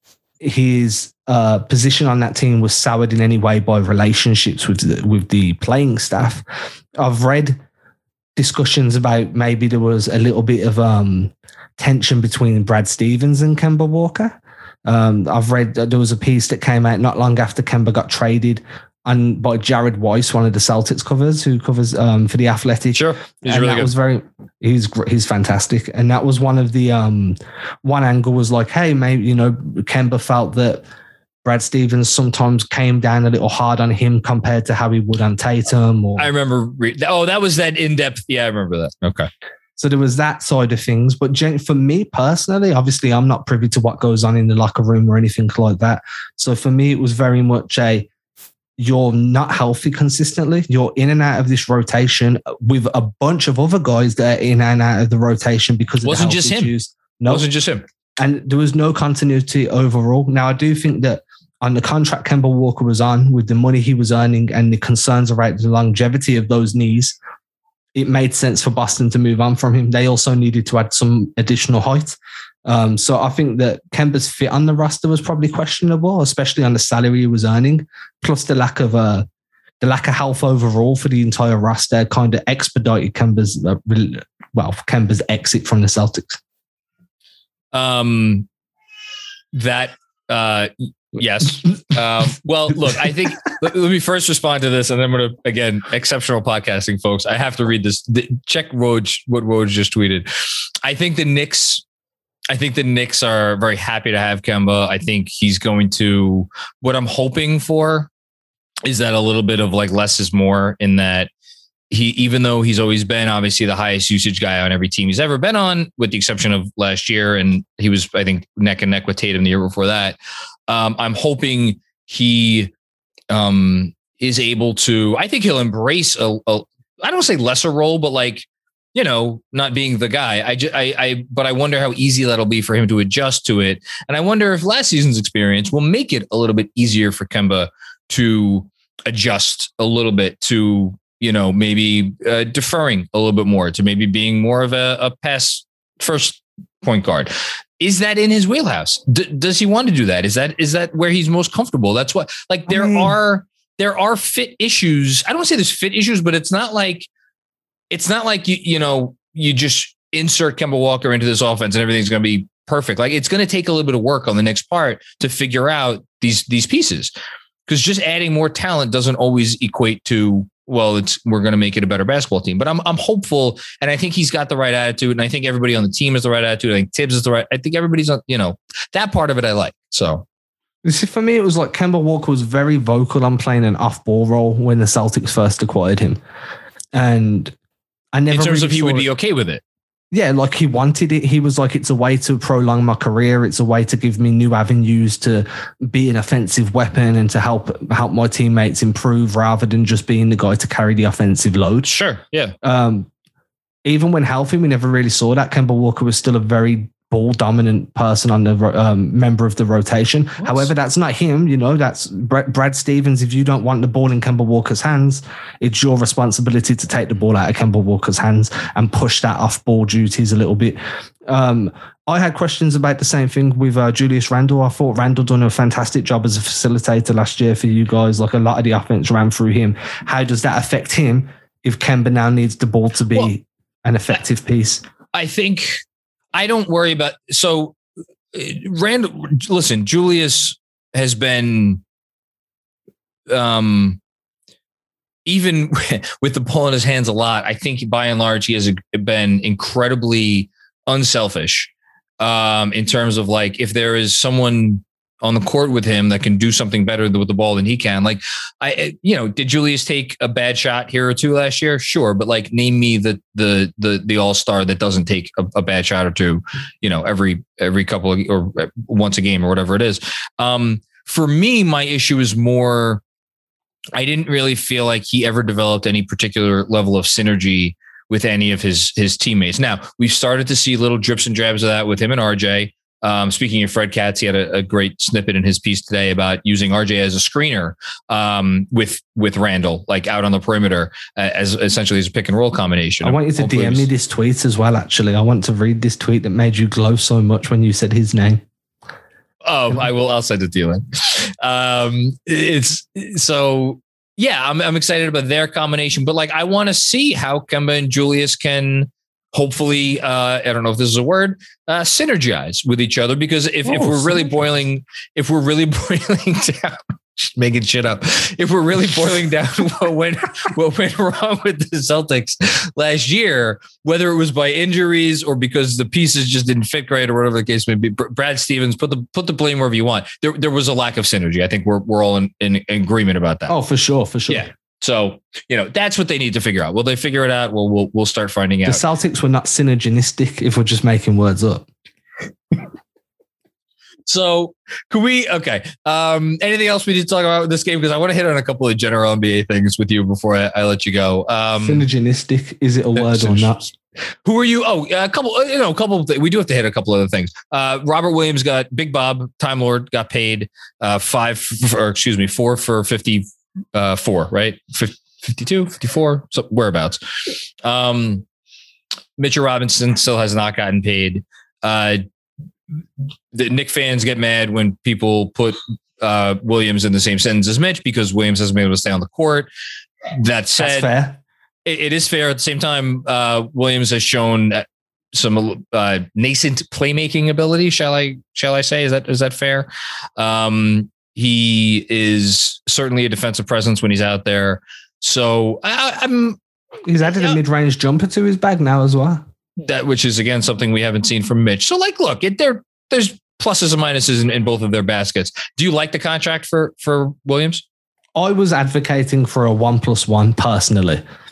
his uh, position on that team was soured in any way by relationships with the, with the playing staff. I've read discussions about maybe there was a little bit of um, tension between Brad Stevens and Kemba Walker. Um, I've read that there was a piece that came out not long after Kemba got traded and by Jared Weiss, one of the Celtics covers who covers um, for The Athletic. Sure. He's and really that good. was very, he's, he's fantastic. And that was one of the, um, one angle was like, hey, maybe, you know, Kemba felt that Brad Stevens sometimes came down a little hard on him compared to how he would on Tatum. Or, I remember. Re- oh, that was that in-depth. Yeah, I remember that. Okay. So there was that side of things. But gen- for me personally, obviously, I'm not privy to what goes on in the locker room or anything like that. So for me, it was very much a, you're not healthy consistently. You're in and out of this rotation with a bunch of other guys that are in and out of the rotation because of wasn't the health just issues. him. No, wasn't just him. And there was no continuity overall. Now, I do think that on the contract Kemba Walker was on, with the money he was earning and the concerns about the longevity of those knees, it made sense for Boston to move on from him. They also needed to add some additional height. Um, so I think that Kemba's fit on the roster was probably questionable, especially on the salary he was earning, plus the lack of uh, the lack of health overall for the entire roster kind of expedited Kemba's uh, well Kemba's exit from the Celtics. Um, that uh. Yes. Um, well, look, I think let, let me first respond to this, and then I'm going to, again, exceptional podcasting, folks. I have to read this. The, check Woj, what Woj just tweeted. I think the Knicks, I think the Knicks are very happy to have Kemba. I think he's going to, what I'm hoping for is that a little bit of like less is more, in that he, even though he's always been obviously the highest usage guy on every team he's ever been on, with the exception of last year, and he was, I think, neck and neck with Tatum the year before that. Um, I'm hoping he um, is able to. I think he'll embrace a, a. I don't say lesser role, but like, you know, not being the guy. I, just, I, I, but I wonder how easy that'll be for him to adjust to it, and I wonder if last season's experience will make it a little bit easier for Kemba to adjust a little bit to, you know, maybe uh, deferring a little bit more, to maybe being more of a, a pass first point guard. Is that in his wheelhouse? D- does he want to do that? Is that is that where he's most comfortable? That's what, like, there I mean, are there are fit issues. I don't want to say there's fit issues, but it's not like it's not like you you know you just insert Kemba Walker into this offense and everything's going to be perfect. Like, it's going to take a little bit of work on the next part to figure out these these pieces, because just adding more talent doesn't always equate to, well, it's we're going to make it a better basketball team. But I'm I'm hopeful, and I think he's got the right attitude, and I think everybody on the team has the right attitude. I think Tibbs is the right. I think everybody's on, you know, that part of it I like. So, see, for me, it was like Kemba Walker was very vocal on playing an off-ball role when the Celtics first acquired him, and I never. In terms really of he would it. be okay with it. Yeah, like he wanted it. He was like, it's a way to prolong my career. It's a way to give me new avenues to be an offensive weapon and to help help my teammates improve, rather than just being the guy to carry the offensive load. Sure, yeah. Um, even when healthy, we never really saw that. Kemba Walker was still a very ball dominant person on the um, member of the rotation. Yes. However, that's not him. You know, that's Brad, Brad Stevens. If you don't want the ball in Kemba Walker's hands, it's your responsibility to take the ball out of Kemba Walker's hands and push that off ball duties a little bit. Um, I had questions about the same thing with uh, Julius Randle. I thought Randle done a fantastic job as a facilitator last year for you guys. Like, a lot of the offense ran through him. How does that affect him if Kemba now needs the ball to be well, an effective piece? I think I don't worry about, so Randall, listen, Julius has been, um, even with the ball in his hands a lot, I think by and large, he has been incredibly unselfish, um, in terms of, like, if there is someone on the court with him that can do something better with the ball than he can. Like, I, you know, did Julius take a bad shot here or two last year? Sure. But, like, name me the, the, the, the all-star that doesn't take a, a bad shot or two, you know, every, every couple of, or once a game or whatever it is. Um, for me, my issue is more, I didn't really feel like he ever developed any particular level of synergy with any of his, his teammates. Now, we've started to see little drips and drabs of that with him and R J. Um, speaking of Fred Katz, he had a, a great snippet in his piece today about using R J as a screener, um, with with Randall, like out on the perimeter, uh, as essentially as a pick and roll combination. I want you to D M me this tweet as well. Actually, I want to read this tweet that made you glow so much when you said his name. Oh, I will. I'll send it to you. Um, it's so yeah. I'm I'm excited about their combination, but, like, I want to see how Kemba and Julius can hopefully, uh, I don't know if this is a word, uh, synergize with each other. Because if, oh, if we're really boiling, if we're really boiling down, making shit up, if we're really boiling down what went, what went wrong with the Celtics last year, whether it was by injuries or because the pieces just didn't fit great or whatever the case may be, Brad Stevens, put the put the blame wherever you want. There, there was a lack of synergy. I think we're we're all in, in, in agreement about that. Oh, for sure, for sure. Yeah. So, you know, that's what they need to figure out. Will they figure it out? Well, we'll we'll start finding out. The Celtics were not synergistic, if we're just making words up. So, could we? Okay. Um, anything else we need to talk about with this game? Because I want to hit on a couple of general N B A things with you before I, I let you go. Um, synergistic, is it a word or not? Who are you? Oh, a couple. You know, a couple. Of th- we do have to hit a couple other things. Uh, Robert Williams got Big Bob Time Lord got paid uh, five, for, or excuse me, four for fifty. Uh, four, right? fifty-two, fifty-four, so whereabouts. Um, Mitchell Robinson still has not gotten paid. Uh, the Knick fans get mad when people put uh, Williams in the same sentence as Mitch because Williams hasn't been able to stay on the court. That said, That's fair. It, it is fair. At the same time, uh, Williams has shown some uh, nascent playmaking ability. Shall I? Shall I say? Is that is that fair? Um, He is certainly a defensive presence when he's out there. So I, I'm. He's added yeah, a mid-range jumper to his bag now as well. That, which is again something we haven't seen from Mitch. So, like, look, it, there there's pluses and minuses in, in both of their baskets. Do you like the contract for for Williams? I was advocating for a one plus one personally.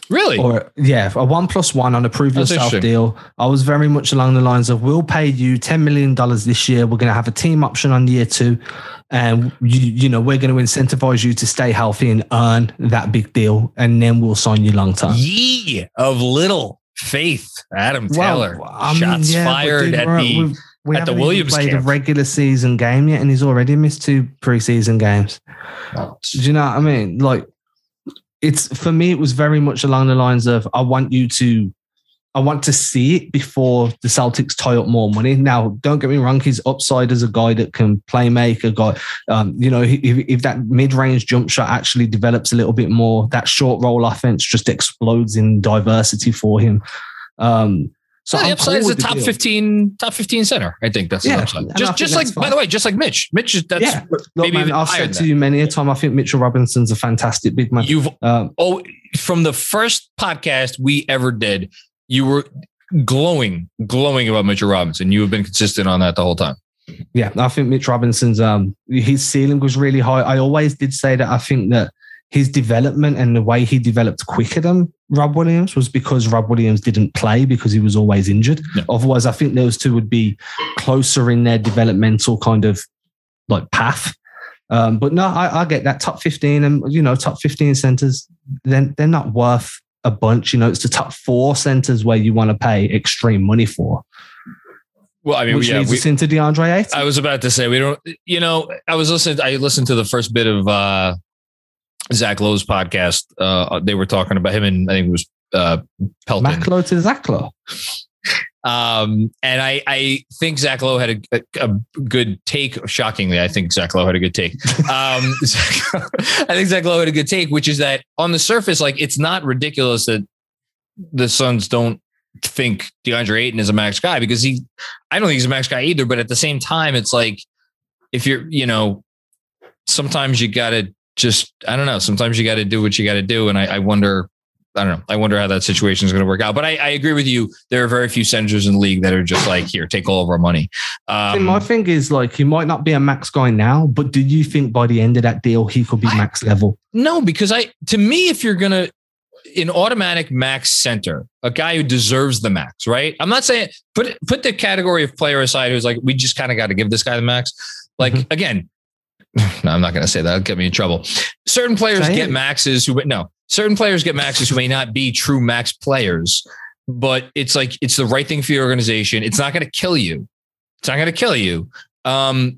Really? Or yeah, a one plus one on a prove That's yourself deal. I was very much along the lines of, we'll pay you ten million dollars this year. We're going to have a team option on year two. And you, you know, we're going to incentivize you to stay healthy and earn that big deal. And then we'll sign you long term. Ye of little faith, Adam Taylor. Well, I mean, Shots yeah, fired dude, at we're- the we've- we at the haven't even Williams played camp. a regular season game yet, and he's already missed two preseason games. Do you know what I mean? Like, it's for me, it was very much along the lines of, I want you to, I want to see it before the Celtics tie up more money. Now, don't get me wrong, he's upside as a guy that can play make a guy. Um, you know, if, if that mid-range jump shot actually develops a little bit more, that short roll offense just explodes in diversity for him. Um, So So the I'm upside cool is a with the top deal. fifteen, top fifteen center. I think that's Yeah, the upside. and I Just, think just like, that's by fine. the way, just like Mitch. Mitch is that's Yeah. Look, maybe man, even I've higher said than to that. you many a time, I think Mitchell Robinson's a fantastic big man. You've Um, oh from the first podcast we ever did, you were glowing, glowing about Mitchell Robinson. You have been consistent on that the whole time. yeah, I think Mitch Robinson's um his ceiling was really high. I always did say that I think that his development and the way he developed quicker than Rob Williams was because Rob Williams didn't play because he was always injured. Yeah. Otherwise, I think those two would be closer in their developmental kind of like path. Um, but no, I, I get that top fifteen, and you know, top fifteen centers, then they're not worth a bunch. You know, it's the top four centers where you want to pay extreme money for. Well, I mean, Which yeah, leads we, us into DeAndre Ayton. I was about to say we don't. You know, I was listening. I listened to the first bit of uh, Zach Lowe's podcast. Uh, they were talking about him, and I think it was uh, Pelton. Macklow to Zach Lowe. Um, and I, I think Zach Lowe had a, a, a good take. Shockingly, I think Zach Lowe had a good take. Um, I think Zach Lowe had a good take, which is that on the surface, like it's not ridiculous that the Suns don't think DeAndre Ayton is a max guy, because he, I don't think he's a max guy either. But at the same time, it's like if you're, you know, sometimes you got to just, I don't know. Sometimes you got to do what you got to do, and I, I wonder. I don't know. I wonder how that situation is going to work out. But I, I agree with you. There are very few centers in the league that are just like, here, take all of our money. Um, My thing is, like, he might not be a max guy now, but do you think by the end of that deal, he could be I, max level? No, because I, to me, if you're going to, an automatic max center, a guy who deserves the max, right? I'm not saying, put, put the category of player aside who's like, we just kind of got to give this guy the max. Like, mm-hmm. again, no, I'm not going to say that. It'll get me in trouble. Certain players Say get it. maxes who, no, certain players get maxes who may not be true max players, but it's like, it's the right thing for your organization. It's not going to kill you. It's not going to kill you. Um,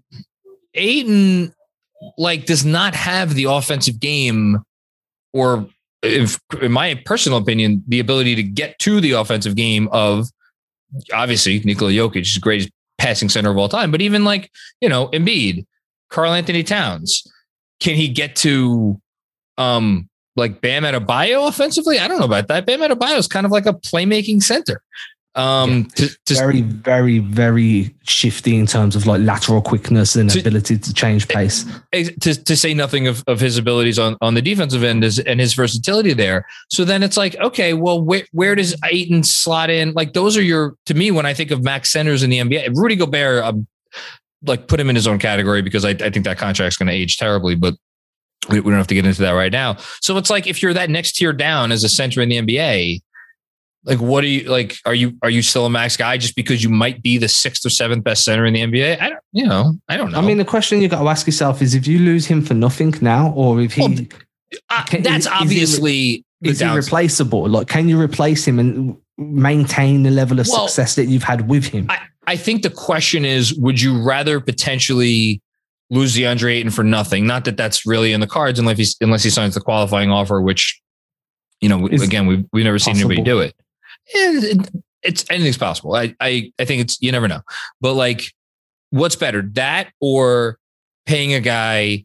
Ayton, like, does not have the offensive game, or if, in my personal opinion, the ability to get to the offensive game of, obviously, Nikola Jokic is the greatest passing center of all time, but even like, you know, Embiid, Karl Anthony Towns, can he get to um, like Bam Adebayo offensively? I don't know about that. Bam Adebayo is kind of like a playmaking center. Um, yeah. to, to, very, very, very shifty in terms of like lateral quickness and to, ability to change pace. To, to say nothing of, of his abilities on, on the defensive end is, and his versatility there. So then it's like, okay, well, where, where does Ayton slot in? Like those are your, to me, when I think of max centers in the N B A, Rudy Gobert, um, like put him in his own category because I, I think that contract's going to age terribly, but we, we don't have to get into that right now. So it's like, if you're that next tier down as a center in the N B A, like, what are you like? Are you, are you still a max guy just because you might be the sixth or seventh best center in the N B A? I don't, you know, I don't know. I mean, the question you got to ask yourself is if you lose him for nothing now, or if he, well, uh, can, that's is, obviously, is he, is he replaceable? Like, can you replace him and maintain the level of well, success that you've had with him? I, I think the question is, would you rather potentially lose DeAndre Ayton for nothing? Not that that's really in the cards unless he, unless he signs the qualifying offer, which, you know, it's again, we've, we've never possible. seen anybody do it. it. It's anything's possible. I, I, I think it's, you never know, but like, what's better, that or paying a guy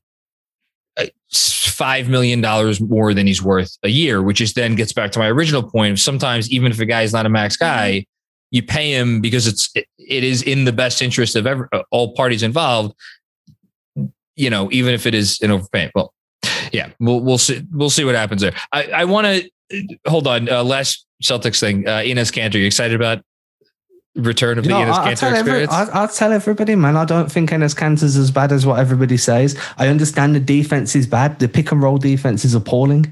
five million dollars more than he's worth a year, which is then gets back to my original point of sometimes, even if a guy is not a max guy, you pay him because it's it, it is in the best interest of every, all parties involved. You know, even if it is an overpayment. Well, yeah, we'll we'll see we'll see what happens there. I, I want to hold on. Uh, last Celtics thing. Uh, Enes Kanter, you excited about return of the no, Enes Kanter experience? Every, I, I'll tell everybody, man. I don't think Enes Kanter's as bad as what everybody says. I understand the defense is bad. The pick and roll defense is appalling.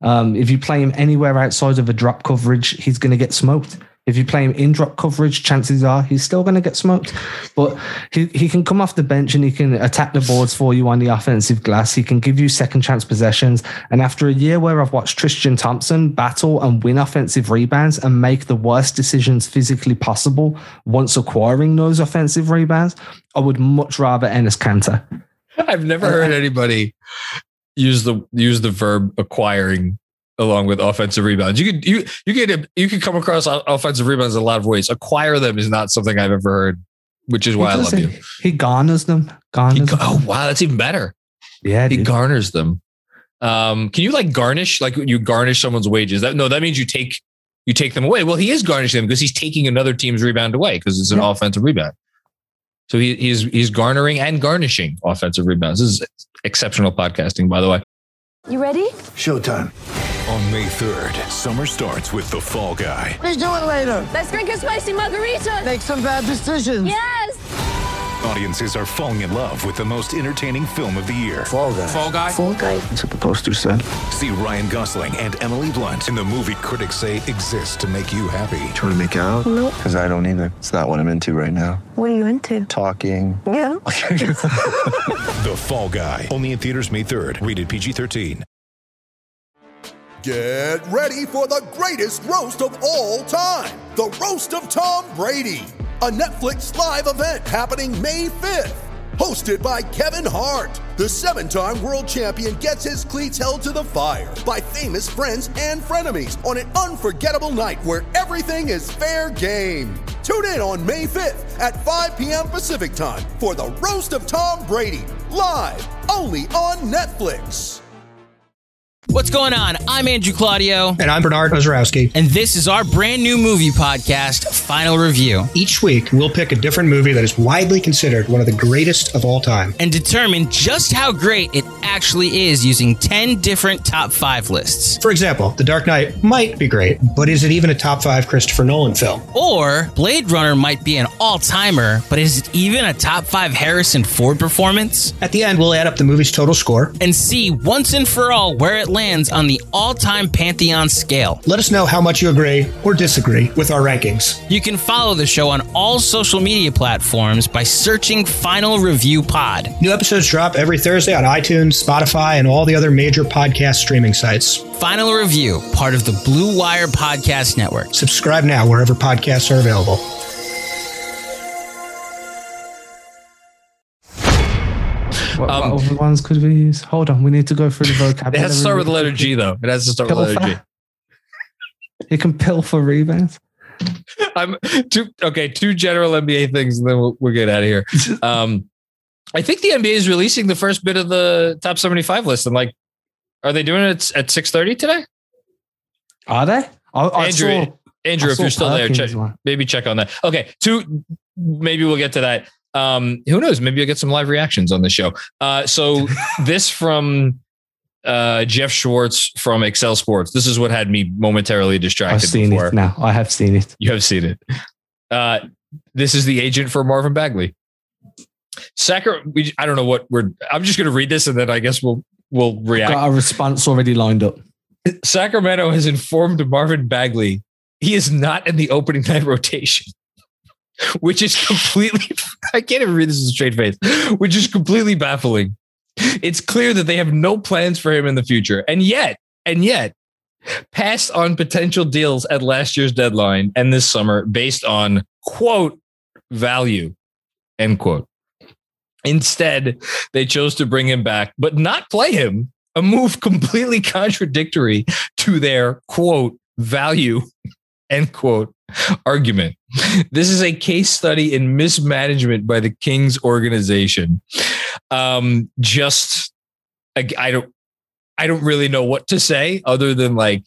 Um, if you play him anywhere outside of a drop coverage, he's going to get smoked. If you play him in drop coverage, chances are he's still going to get smoked. But he, he can come off the bench and he can attack the boards for you on the offensive glass. He can give you second chance possessions. And after a year where I've watched Tristan Thompson battle and win offensive rebounds and make the worst decisions physically possible once acquiring those offensive rebounds, I would much rather Enes Kanter. I've never heard anybody use the use the verb acquiring along with offensive rebounds. You could you you could you could come across offensive rebounds in a lot of ways. Acquire them is not something I've ever heard, which is why I love it. you. He garners them. Garners he, them. Oh wow, that's even better. Yeah, he dude. garners them. Um, can you like garnish like you garnish someone's wages? That no, that means you take you take them away. Well, he is garnishing them because he's taking another team's rebound away because it's an yeah. offensive rebound. So he, he's he's garnering and garnishing offensive rebounds. This is exceptional podcasting, by the way. You ready? Showtime. On May third, summer starts with The Fall Guy. Let's do it later. Let's drink a spicy margarita. Make some bad decisions. Yes. Audiences are falling in love with the most entertaining film of the year. Fall Guy. Fall Guy. Fall Guy. That's what the poster said. See Ryan Gosling and Emily Blunt in the movie critics say exists to make you happy. Trying to make it out? Nope. Because I don't either. It's not what I'm into right now. What are you into? Talking. Yeah. The Fall Guy. Only in theaters May third. Rated P G thirteen. Get ready for the greatest roast of all time. The Roast of Tom Brady. A Netflix live event happening May fifth. Hosted by Kevin Hart. The seven-time world champion gets his cleats held to the fire by famous friends and frenemies on an unforgettable night where everything is fair game. Tune in on May fifth at five p.m. Pacific time for the Roast of Tom Brady. Live only on Netflix. What's going on? I'm Andrew Claudio. And I'm Bernard Ozarowski. And this is our brand new movie podcast, Final Review. Each week, we'll pick a different movie that is widely considered one of the greatest of all time. And determine just how great it actually is using ten different top five lists. For example, The Dark Knight might be great, but is it even a top five Christopher Nolan film? Or Blade Runner might be an all-timer, but is it even a top five Harrison Ford performance? At the end, we'll add up the movie's total score and see once and for all where it lands on the all-time Pantheon scale. Let us know how much you agree or disagree with our rankings. You can follow the show on all social media platforms by searching Final Review Pod. New episodes drop every Thursday on iTunes, Spotify, and all the other major podcast streaming sites. Final Review, part of the Blue Wire Podcast Network. Subscribe now wherever podcasts are available. What, Um, what other ones could we use? Hold on, we need to go through the vocabulary. It has to start with the letter G, though. It has to start with the letter G. You can pill for rebounds. I'm two okay. Two general N B A things, and then we'll, we'll get out of here. Um, I think the N B A is releasing the first bit of the top seventy-five list, and like, are they doing it at six thirty today? Are they? I, I Andrew, saw, Andrew, I if you're still there, check, maybe check on that. Okay, two. Maybe we'll get to that. Um, who knows? Maybe you'll get some live reactions on the show. Uh, so this from uh, Jeff Schwartz from Excel Sports. This is what had me momentarily distracted. I've seen before. it now. I have seen it. You have seen it. Uh, this is the agent for Marvin Bagley. Sacker, we, I don't know what we're. I'm just going to read this and then I guess we'll we'll react. Got a response already lined up. Sacramento has informed Marvin Bagley he is not in the opening night rotation, which is completely. I can't even read this with a straight face, which is completely baffling. It's clear that they have no plans for him in the future, and yet, and yet, passed on potential deals at last year's deadline and this summer based on quote value, end quote. Instead, they chose to bring him back, but not play him, a move completely contradictory to their quote value, end quote argument. This is a case study in mismanagement by the Kings organization. Um, just, I, I don't, I don't really know what to say other than like,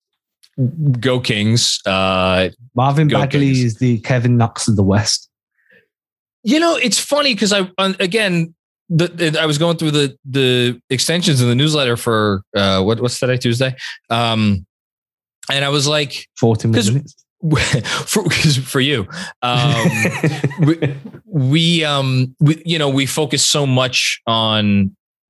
go Kings. Uh, Marvin go Bagley Kings. is the Kevin Knox of the West. You know, it's funny because I, again, the, the, I was going through the the extensions in the newsletter for uh, what what's today, Tuesday, um, and I was like, forty minutes for for you. Um, we, we um we you know we focus so much on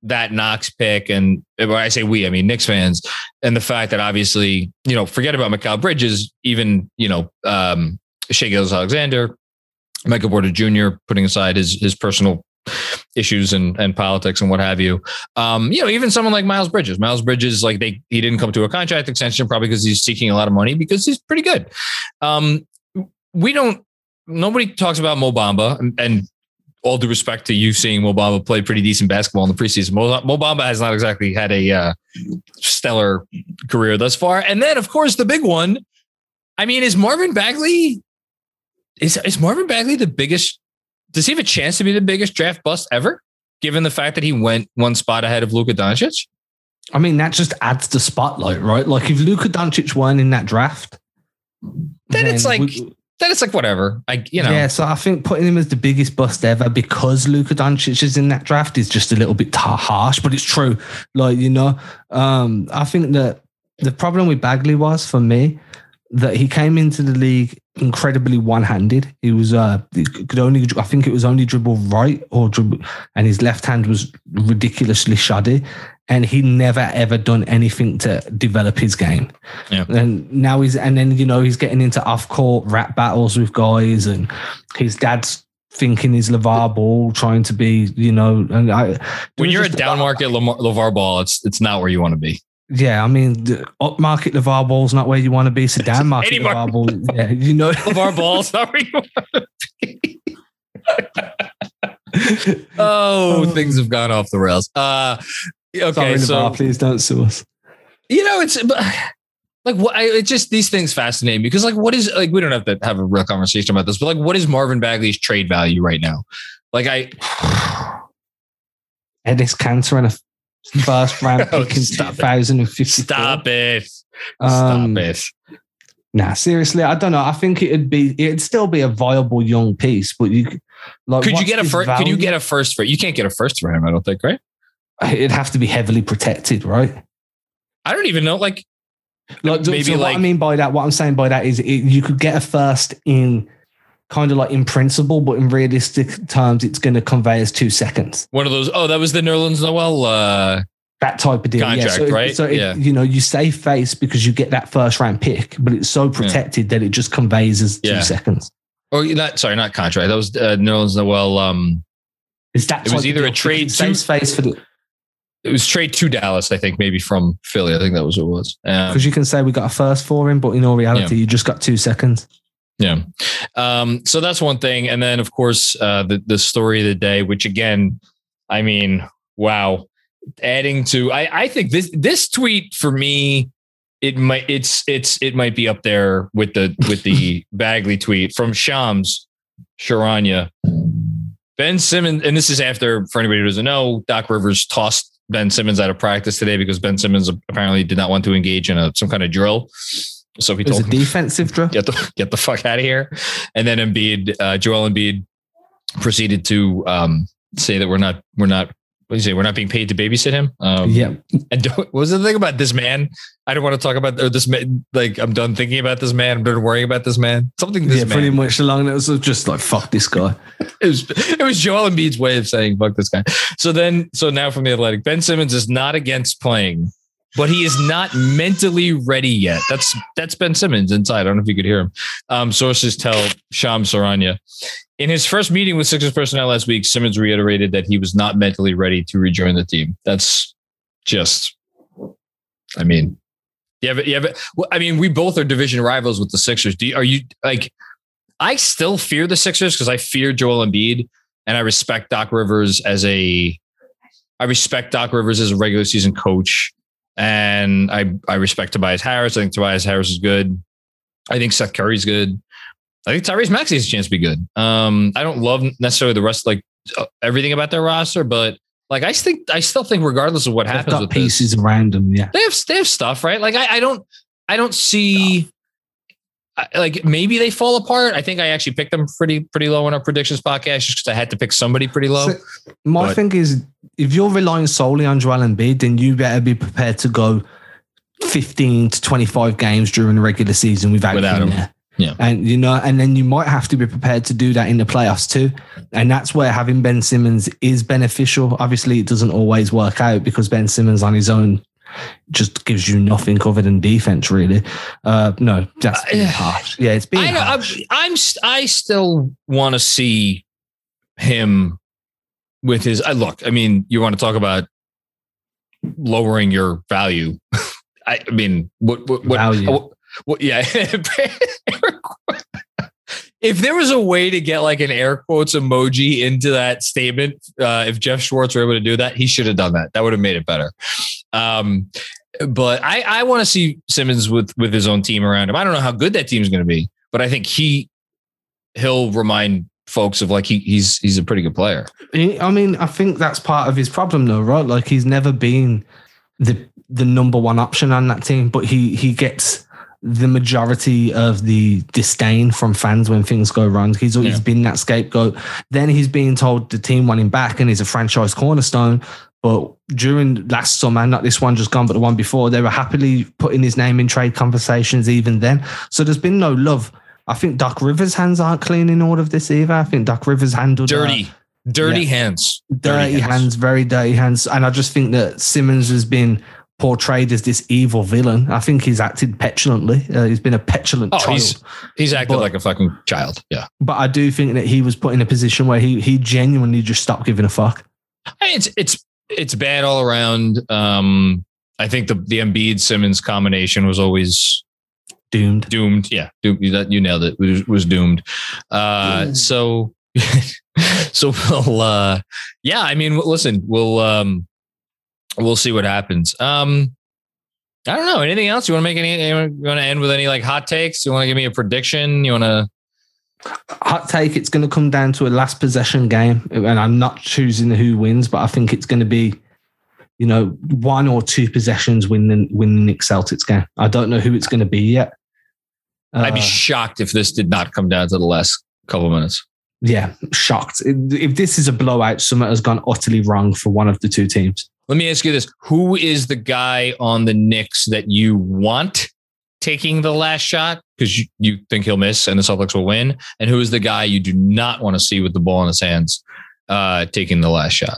that Knox pick, and when I say we, I mean Knicks fans, and the fact that obviously, you know, forget about Mikal Bridges, even, you know, um, Shai Gilgeous-Alexander, Michael Porter Junior, putting aside his his personal issues and, and politics and what have you. Um, you know, even someone like Miles Bridges. Miles Bridges, like they he didn't come to a contract extension probably because he's seeking a lot of money because he's pretty good. Um, we don't. Nobody talks about Mo Bamba, and, and all due respect to you seeing Mo Bamba play pretty decent basketball in the preseason. Mo, Mo Bamba has not exactly had a uh, stellar career thus far. And then, of course, the big one. I mean, is Marvin Bagley? Is is Marvin Bagley the biggest? Does he have a chance to be the biggest draft bust ever, given the fact that he went one spot ahead of Luka Doncic? I mean, that just adds the spotlight, right? Like if Luka Doncic weren't in that draft, then, then it's like. We, Then it's like whatever, I you know. Yeah, so I think putting him as the biggest bust ever because Luka Doncic is in that draft is just a little bit tar- harsh, but it's true. Like, you know, um, I think that the problem with Bagley was for me that he came into the league incredibly one-handed. He was uh, he could only, I think it was only dribble right or dribble, and his left hand was ridiculously shoddy. And he never ever done anything to develop his game. Yeah. And now he's, and then, you know, he's getting into off court rap battles with guys, and his dad's thinking he's LeVar Ball, trying to be, you know, and I, when you're a down market Lamar, LeVar Ball, it's, it's not where you want to be. Yeah. I mean, the up market LeVar Ball's not where you want to be. So down market LeVar Ball, yeah, you know, LeVar Ball's not where you want to be. oh, things have gone off the rails. Uh, Okay, Sorry, so LeVar, please don't sue us. You know, it's like what I it just these things fascinate me because, like, what is like we don't have to have a real conversation about this, but like, what is Marvin Bagley's trade value right now? Like, I Enes Kanter and a first round oh, pick in two thousand fifty. Stop it! Um, Stop it! Nah, seriously, I don't know. I think it'd be it'd still be a viable young piece, but you like could you get a first? Could you get a first for? You can't get a first for him, I don't think, right? It'd have to be heavily protected, right? I don't even know. Like, like maybe so like what I mean by that, what I'm saying by that is it, you could get a first in kind of like in principle, but in realistic terms, it's going to convey as two seconds. One of those. Oh, that was the Nerlens Noel uh, that type of deal. Contract, yeah, so right? It, so yeah. it, you know, you save face because you get that first round pick, but it's so protected yeah. that it just conveys as two yeah. seconds. Or not? Sorry, not contract. That was uh, Nerlens Noel. Um, is that it was either a trade to face for the. It was trade to Dallas, I think, maybe from Philly. I think that was what it was. Because um, you can say we got a first for him, but in all reality, yeah. you just got two seconds. Yeah. Um, so that's one thing. And then, of course, uh, the, the story of the day, which again, I mean, wow. Adding to, I, I think this this tweet for me, it might it's it's it might be up there with the with the Bagley tweet from Shams Charania. Ben Simmons, and this is after, for anybody who doesn't know, Doc Rivers tossed Ben Simmons out of practice today because Ben Simmons apparently did not want to engage in a, some kind of drill. So he it was told a defensive drill. Get the get the fuck out of here. And then Embiid, uh, Joel Embiid, proceeded to um, say that we're not we're not what do you say we're not being paid to babysit him. Um, yeah. And don't, what was the thing about this man? I don't want to talk about or this man. Like I'm done thinking about this man. I'm done worrying about this man. Something. This yeah, man. pretty much along that was just like fuck this guy. It was it was Joel Embiid's way of saying fuck this guy. So then so now from the Athletic, Ben Simmons is not against playing, but he is not mentally ready yet. That's that's Ben Simmons inside. I don't know if you could hear him. Um, sources tell Shams Charania. In his first meeting with Sixers personnel last week, Simmons reiterated that he was not mentally ready to rejoin the team. That's just, I mean, you have, you have, well, I mean, we both are division rivals with the Sixers. Do you, are you like, I still fear the Sixers because I fear Joel Embiid and I respect Doc Rivers as a, I respect Doc Rivers as a regular season coach. And I, I respect Tobias Harris. I think Tobias Harris is good. I think Seth Curry's good. I think Tyrese Maxey has a chance to be good. Um, I don't love necessarily the rest, like uh, everything about their roster, but like I think I still think regardless of what They've happens got with pieces this, around them, yeah, they have they have stuff, right? Like I, I don't I don't see I, like maybe they fall apart. I think I actually picked them pretty pretty low in our predictions podcast just because I had to pick somebody pretty low. So my but, thing is, if you're relying solely on Joel Embiid, then you better be prepared to go fifteen to twenty-five games during the regular season without, without him. him. There. Yeah. And, you know, and then you might have to be prepared to do that in the playoffs too. And that's where having Ben Simmons is beneficial. Obviously, it doesn't always work out because Ben Simmons on his own just gives you nothing other than defense, really. Uh, no, that's being harsh. Yeah, it's being I, harsh. I'm, I'm, I still want to see him with his, I look, I mean, you want to talk about lowering your value. I, I mean, what, what, what, value. what, what yeah. If there was a way to get like an air quotes emoji into that statement, uh, if Jeff Schwartz were able to do that, he should have done that. That would have made it better. Um, but I, I want to see Simmons with, with his own team around him. I don't know how good that team is going to be, but I think he, he'll remind folks of like, he, he's, he's a pretty good player. I mean, I think that's part of his problem though, right? Like he's never been the, the number one option on that team, but he, he gets the majority of the disdain from fans when things go wrong. He's always yeah. been that scapegoat. Then he's being told the team want him back and he's a franchise cornerstone. But during last summer, not this one just gone, but the one before, they were happily putting his name in trade conversations even then. So there's been no love. I think Doc Rivers' hands aren't clean in all of this either. I think Doc Rivers handled dirty, uh, dirty yeah, hands, dirty, dirty hands. hands, very dirty hands. And I just think that Simmons has been portrayed as this evil villain. I think he's acted petulantly. Uh, he's been a petulant oh, child. He's, he's acted but, like a fucking child. Yeah. But I do think that he was put in a position where he he genuinely just stopped giving a fuck. I mean, it's it's it's bad all around. Um, I think the the Embiid Simmons combination was always doomed. Doomed. Yeah. Doomed. You, you nailed it. It was, was doomed. Uh, mm. So, so we'll, uh, yeah, I mean, listen, we'll, um, we'll see what happens. Um, I don't know. Anything else? You want to make any, you want to end with any like hot takes? You want to give me a prediction? You want to hot take? It's going to come down to a last possession game. And I'm not choosing who wins, but I think it's going to be, you know, one or two possessions win the, win the Knicks Celtics game. I don't know who it's going to be yet. Uh, I'd be shocked if this did not come down to the last couple of minutes. Yeah. Shocked. If this is a blowout, something has gone utterly wrong for one of the two teams. Let me ask you this. Who is the guy on the Knicks that you want taking the last shot because you, you think he'll miss and the Celtics will win? And who is the guy you do not want to see with the ball in his hands uh, taking the last shot?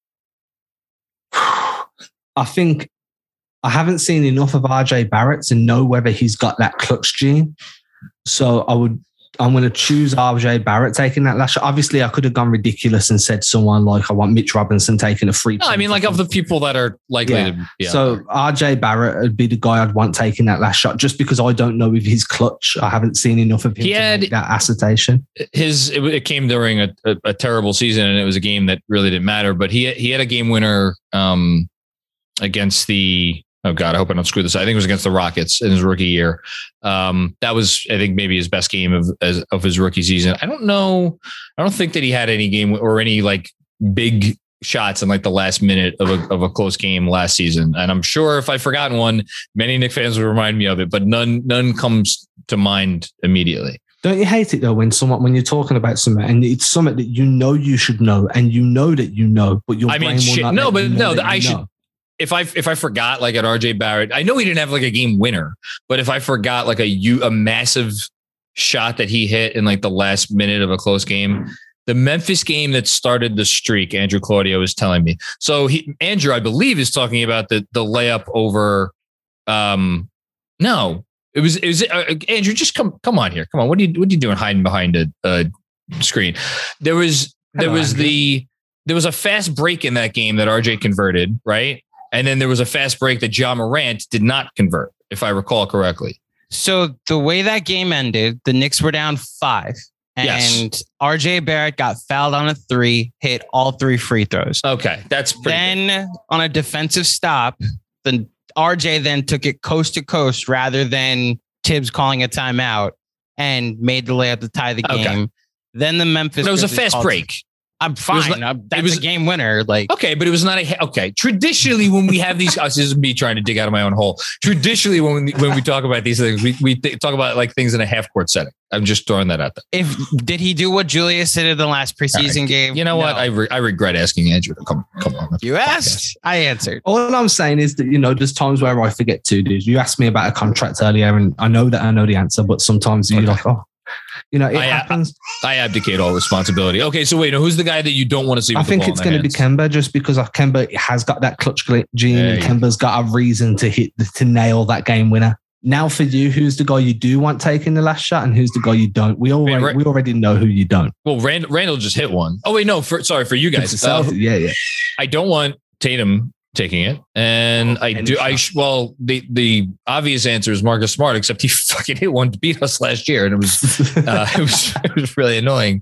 I think I haven't seen enough of R J Barrett to know whether he's got that clutch gene. So I would, I'm going to choose R J Barrett taking that last shot. Obviously, I could have gone ridiculous and said someone like I want Mitch Robinson taking a free. No, I mean, like of the people that are likely yeah. to. Yeah. So R J Barrett would be the guy I'd want taking that last shot, just because I don't know if he's clutch. I haven't seen enough of him he to had make that assertion. His it, it came during a, a, a terrible season, and it was a game that really didn't matter. But he he had a game winner um, against the. Oh God, I hope I don't screw this up. I think it was against the Rockets in his rookie year. Um, that was, I think, maybe his best game of as, of his rookie season. I don't know. I don't think that he had any game or any like big shots in like the last minute of a of a close game last season. And I'm sure if I've forgotten one, many Knicks fans will remind me of it, but none none comes to mind immediately. Don't you hate it though when someone when you're talking about something and it's something that you know you should know and you know that you know, but your I brain mean, shit, will not no, but you know no, I should. Know. If I if I forgot like at R J Barrett, I know he didn't have like a game winner, but if I forgot like a a massive shot that he hit in like the last minute of a close game, the Memphis game that started the streak, Andrew Claudio was telling me. So he Andrew, I believe, is talking about the the layup over. Um, no, it was it was uh, Andrew. Just come come on here, come on. What are you what are you doing hiding behind a, a screen? There was there Hello, was Andrew. the there was a fast break in that game that R J converted, right? And then there was a fast break that Ja Morant did not convert, if I recall correctly. So the way that game ended, the Knicks were down five. And yes. R J Barrett got fouled on a three, hit all three free throws. Okay, that's pretty Then good. On a defensive stop, the R J then took it coast to coast rather than Tibbs calling a timeout and made the layup to tie the game. Okay. Then the Memphis... But it was a fast break. I'm fine. Not, I'm, that's it was a game winner. Like, okay, but it was not a okay. Traditionally, when we have these, this is me trying to dig out of my own hole. Traditionally, when we, when we talk about these things, we we th- talk about like things in a half court setting. I'm just throwing that out there. If did he do what Julius did in the last preseason right. game? You know no. what? I re- I regret asking Andrew to come come on. You asked, I answered. All I'm saying is that, you know, there's times where I forget to do. You asked me about a contract earlier, and I know that I know the answer, but sometimes you're okay. like, oh. You know, it I, happens. I abdicate all responsibility. Okay, so wait, now who's the guy that you don't want to see? With I think the ball it's going to be Kemba, just because Kemba has got that clutch gene, and Kemba's got a reason to hit to nail that game winner. Now, for you, who's the guy you do want taking the last shot, and who's the guy you don't? We already Man, Ra- we already know who you don't. Well, Rand- Randall just hit one. Oh wait, no, for, sorry for you guys. Uh, yeah, yeah. I don't want Tatum taking it, and I do. I sh- well, the the obvious answer is Marcus Smart, except he fucking hit one to beat us last year, and it was uh, it was it was really annoying.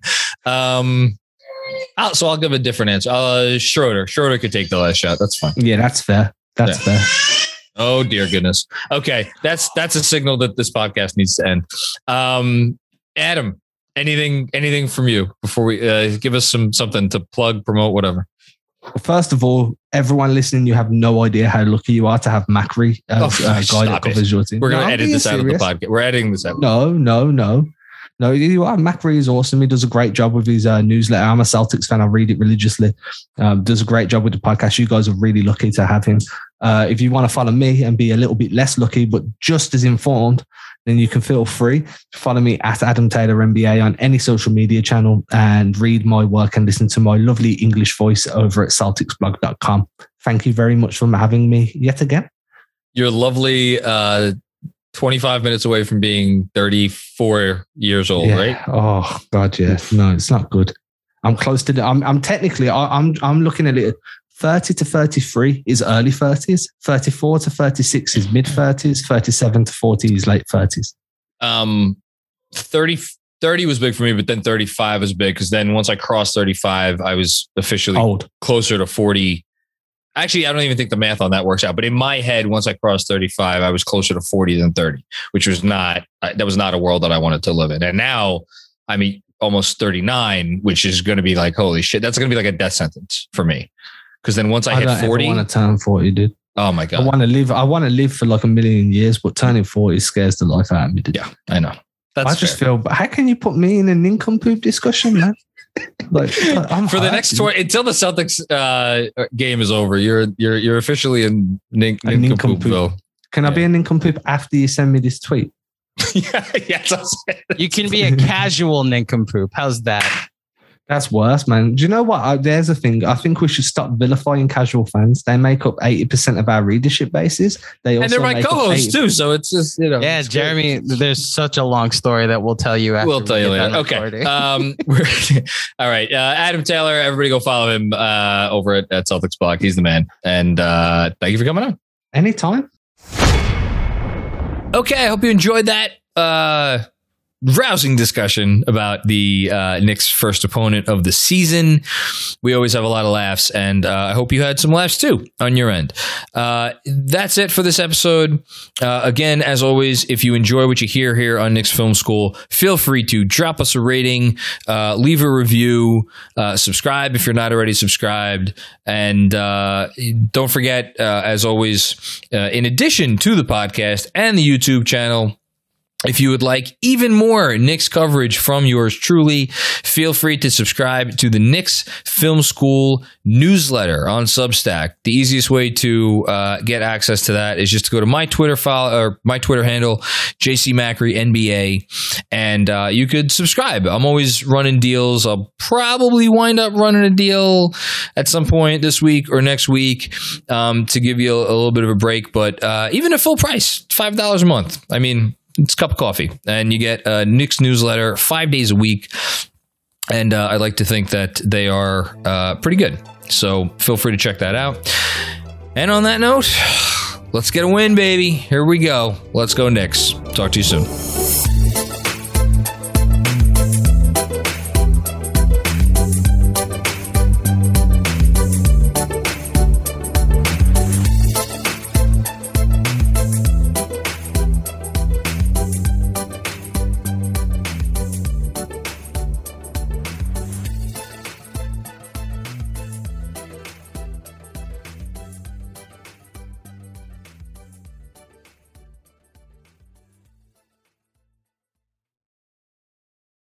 Um, I'll, so I'll give a different answer. Uh, Schroeder, Schroeder could take the last shot. That's fine. Yeah, that's fair. That's yeah. fair. Oh dear goodness. Okay, that's that's a signal that this podcast needs to end. Um, Adam, anything anything from you before we uh, give us some something to plug, promote, whatever. First of all, everyone listening, you have no idea how lucky you are to have Macri as oh, a guy that covers your team. We're going to no, edit this serious. out of the podcast. We're editing this out. No, no, no. No, you are. Macri is awesome. He does a great job with his uh, newsletter. I'm a Celtics fan. I read it religiously. Um, does a great job with the podcast. You guys are really lucky to have him. Uh, if you want to follow me and be a little bit less lucky, but just as informed, then you can feel free to follow me at Adam Taylor N B A on any social media channel and read my work and listen to my lovely English voice over at Celtics blog dot com. Thank you very much for having me yet again. You're lovely. Uh, twenty-five minutes away from being thirty-four years old, yeah. right? Oh God, yeah. No, it's not good. I'm close to the, I'm, I'm technically, I, I'm, I'm looking at it. thirty to thirty-three is early thirties. thirty-four to thirty-six is mid thirties. thirty-seven to forty is late thirties. Um, thirty, thirty was big for me, but then thirty-five was big because then once I crossed thirty-five, I was officially old, closer to forty. Actually, I don't even think the math on that works out. But in my head, once I crossed thirty-five, I was closer to forty than thirty, which was not, that was not a world that I wanted to live in. And now I mean, almost thirty-nine, which is going to be like, holy shit, that's going to be like a death sentence for me. Because then once I, I hit don't forty, I want to turn forty, dude. Oh my God. I want to live. I want to live for like a million years, but turning forty scares the life out of me, dude. Yeah, I know. That's I just fair. feel, but how can you put me in a nincompoop discussion, man? Like I'm for the next tour until the Celtics uh, game is over, you're you're you're officially in nin- nincompoopville. Can yeah. I be a nincompoop after you send me this tweet? yeah, yes. You can be a casual nincompoop. How's that? That's worse, man. Do you know what? I, there's a thing. I think we should stop vilifying casual fans. They make up eighty percent of our readership bases. They also and they're my co-hosts too. So it's just, you know. Yeah, Jeremy, great. There's such a long story that we'll tell you after. We'll tell we you later. Okay. um, we're, all right. Uh, Adam Taylor, everybody go follow him uh, over at, at Celtics Blog. He's the man. And uh, thank you for coming on. Anytime. Okay. I hope you enjoyed that. Uh, rousing discussion about the uh, Knicks' first opponent of the season. We always have a lot of laughs, and uh, I hope you had some laughs too on your end. Uh, that's it for this episode. Uh, again, as always, if you enjoy what you hear here on Knicks Film School, feel free to drop us a rating, uh, leave a review, uh, subscribe if you're not already subscribed, and uh, don't forget, uh, as always, uh, in addition to the podcast and the YouTube channel, if you would like even more Knicks coverage from yours truly, feel free to subscribe to the Knicks Film School newsletter on Substack. The easiest way to uh, get access to that is just to go to my Twitter file or my Twitter handle, J C Macri N B A, and uh, you could subscribe. I'm always running deals. I'll probably wind up running a deal at some point this week or next week um, to give you a, a little bit of a break. But uh, even at full price, five dollars a month. I mean, it's a cup of coffee, and you get a Knicks newsletter five days a week. And uh, I like to think that they are uh, pretty good. So feel free to check that out. And on that note, let's get a win, baby. Here we go. Let's go Knicks. Talk to you soon.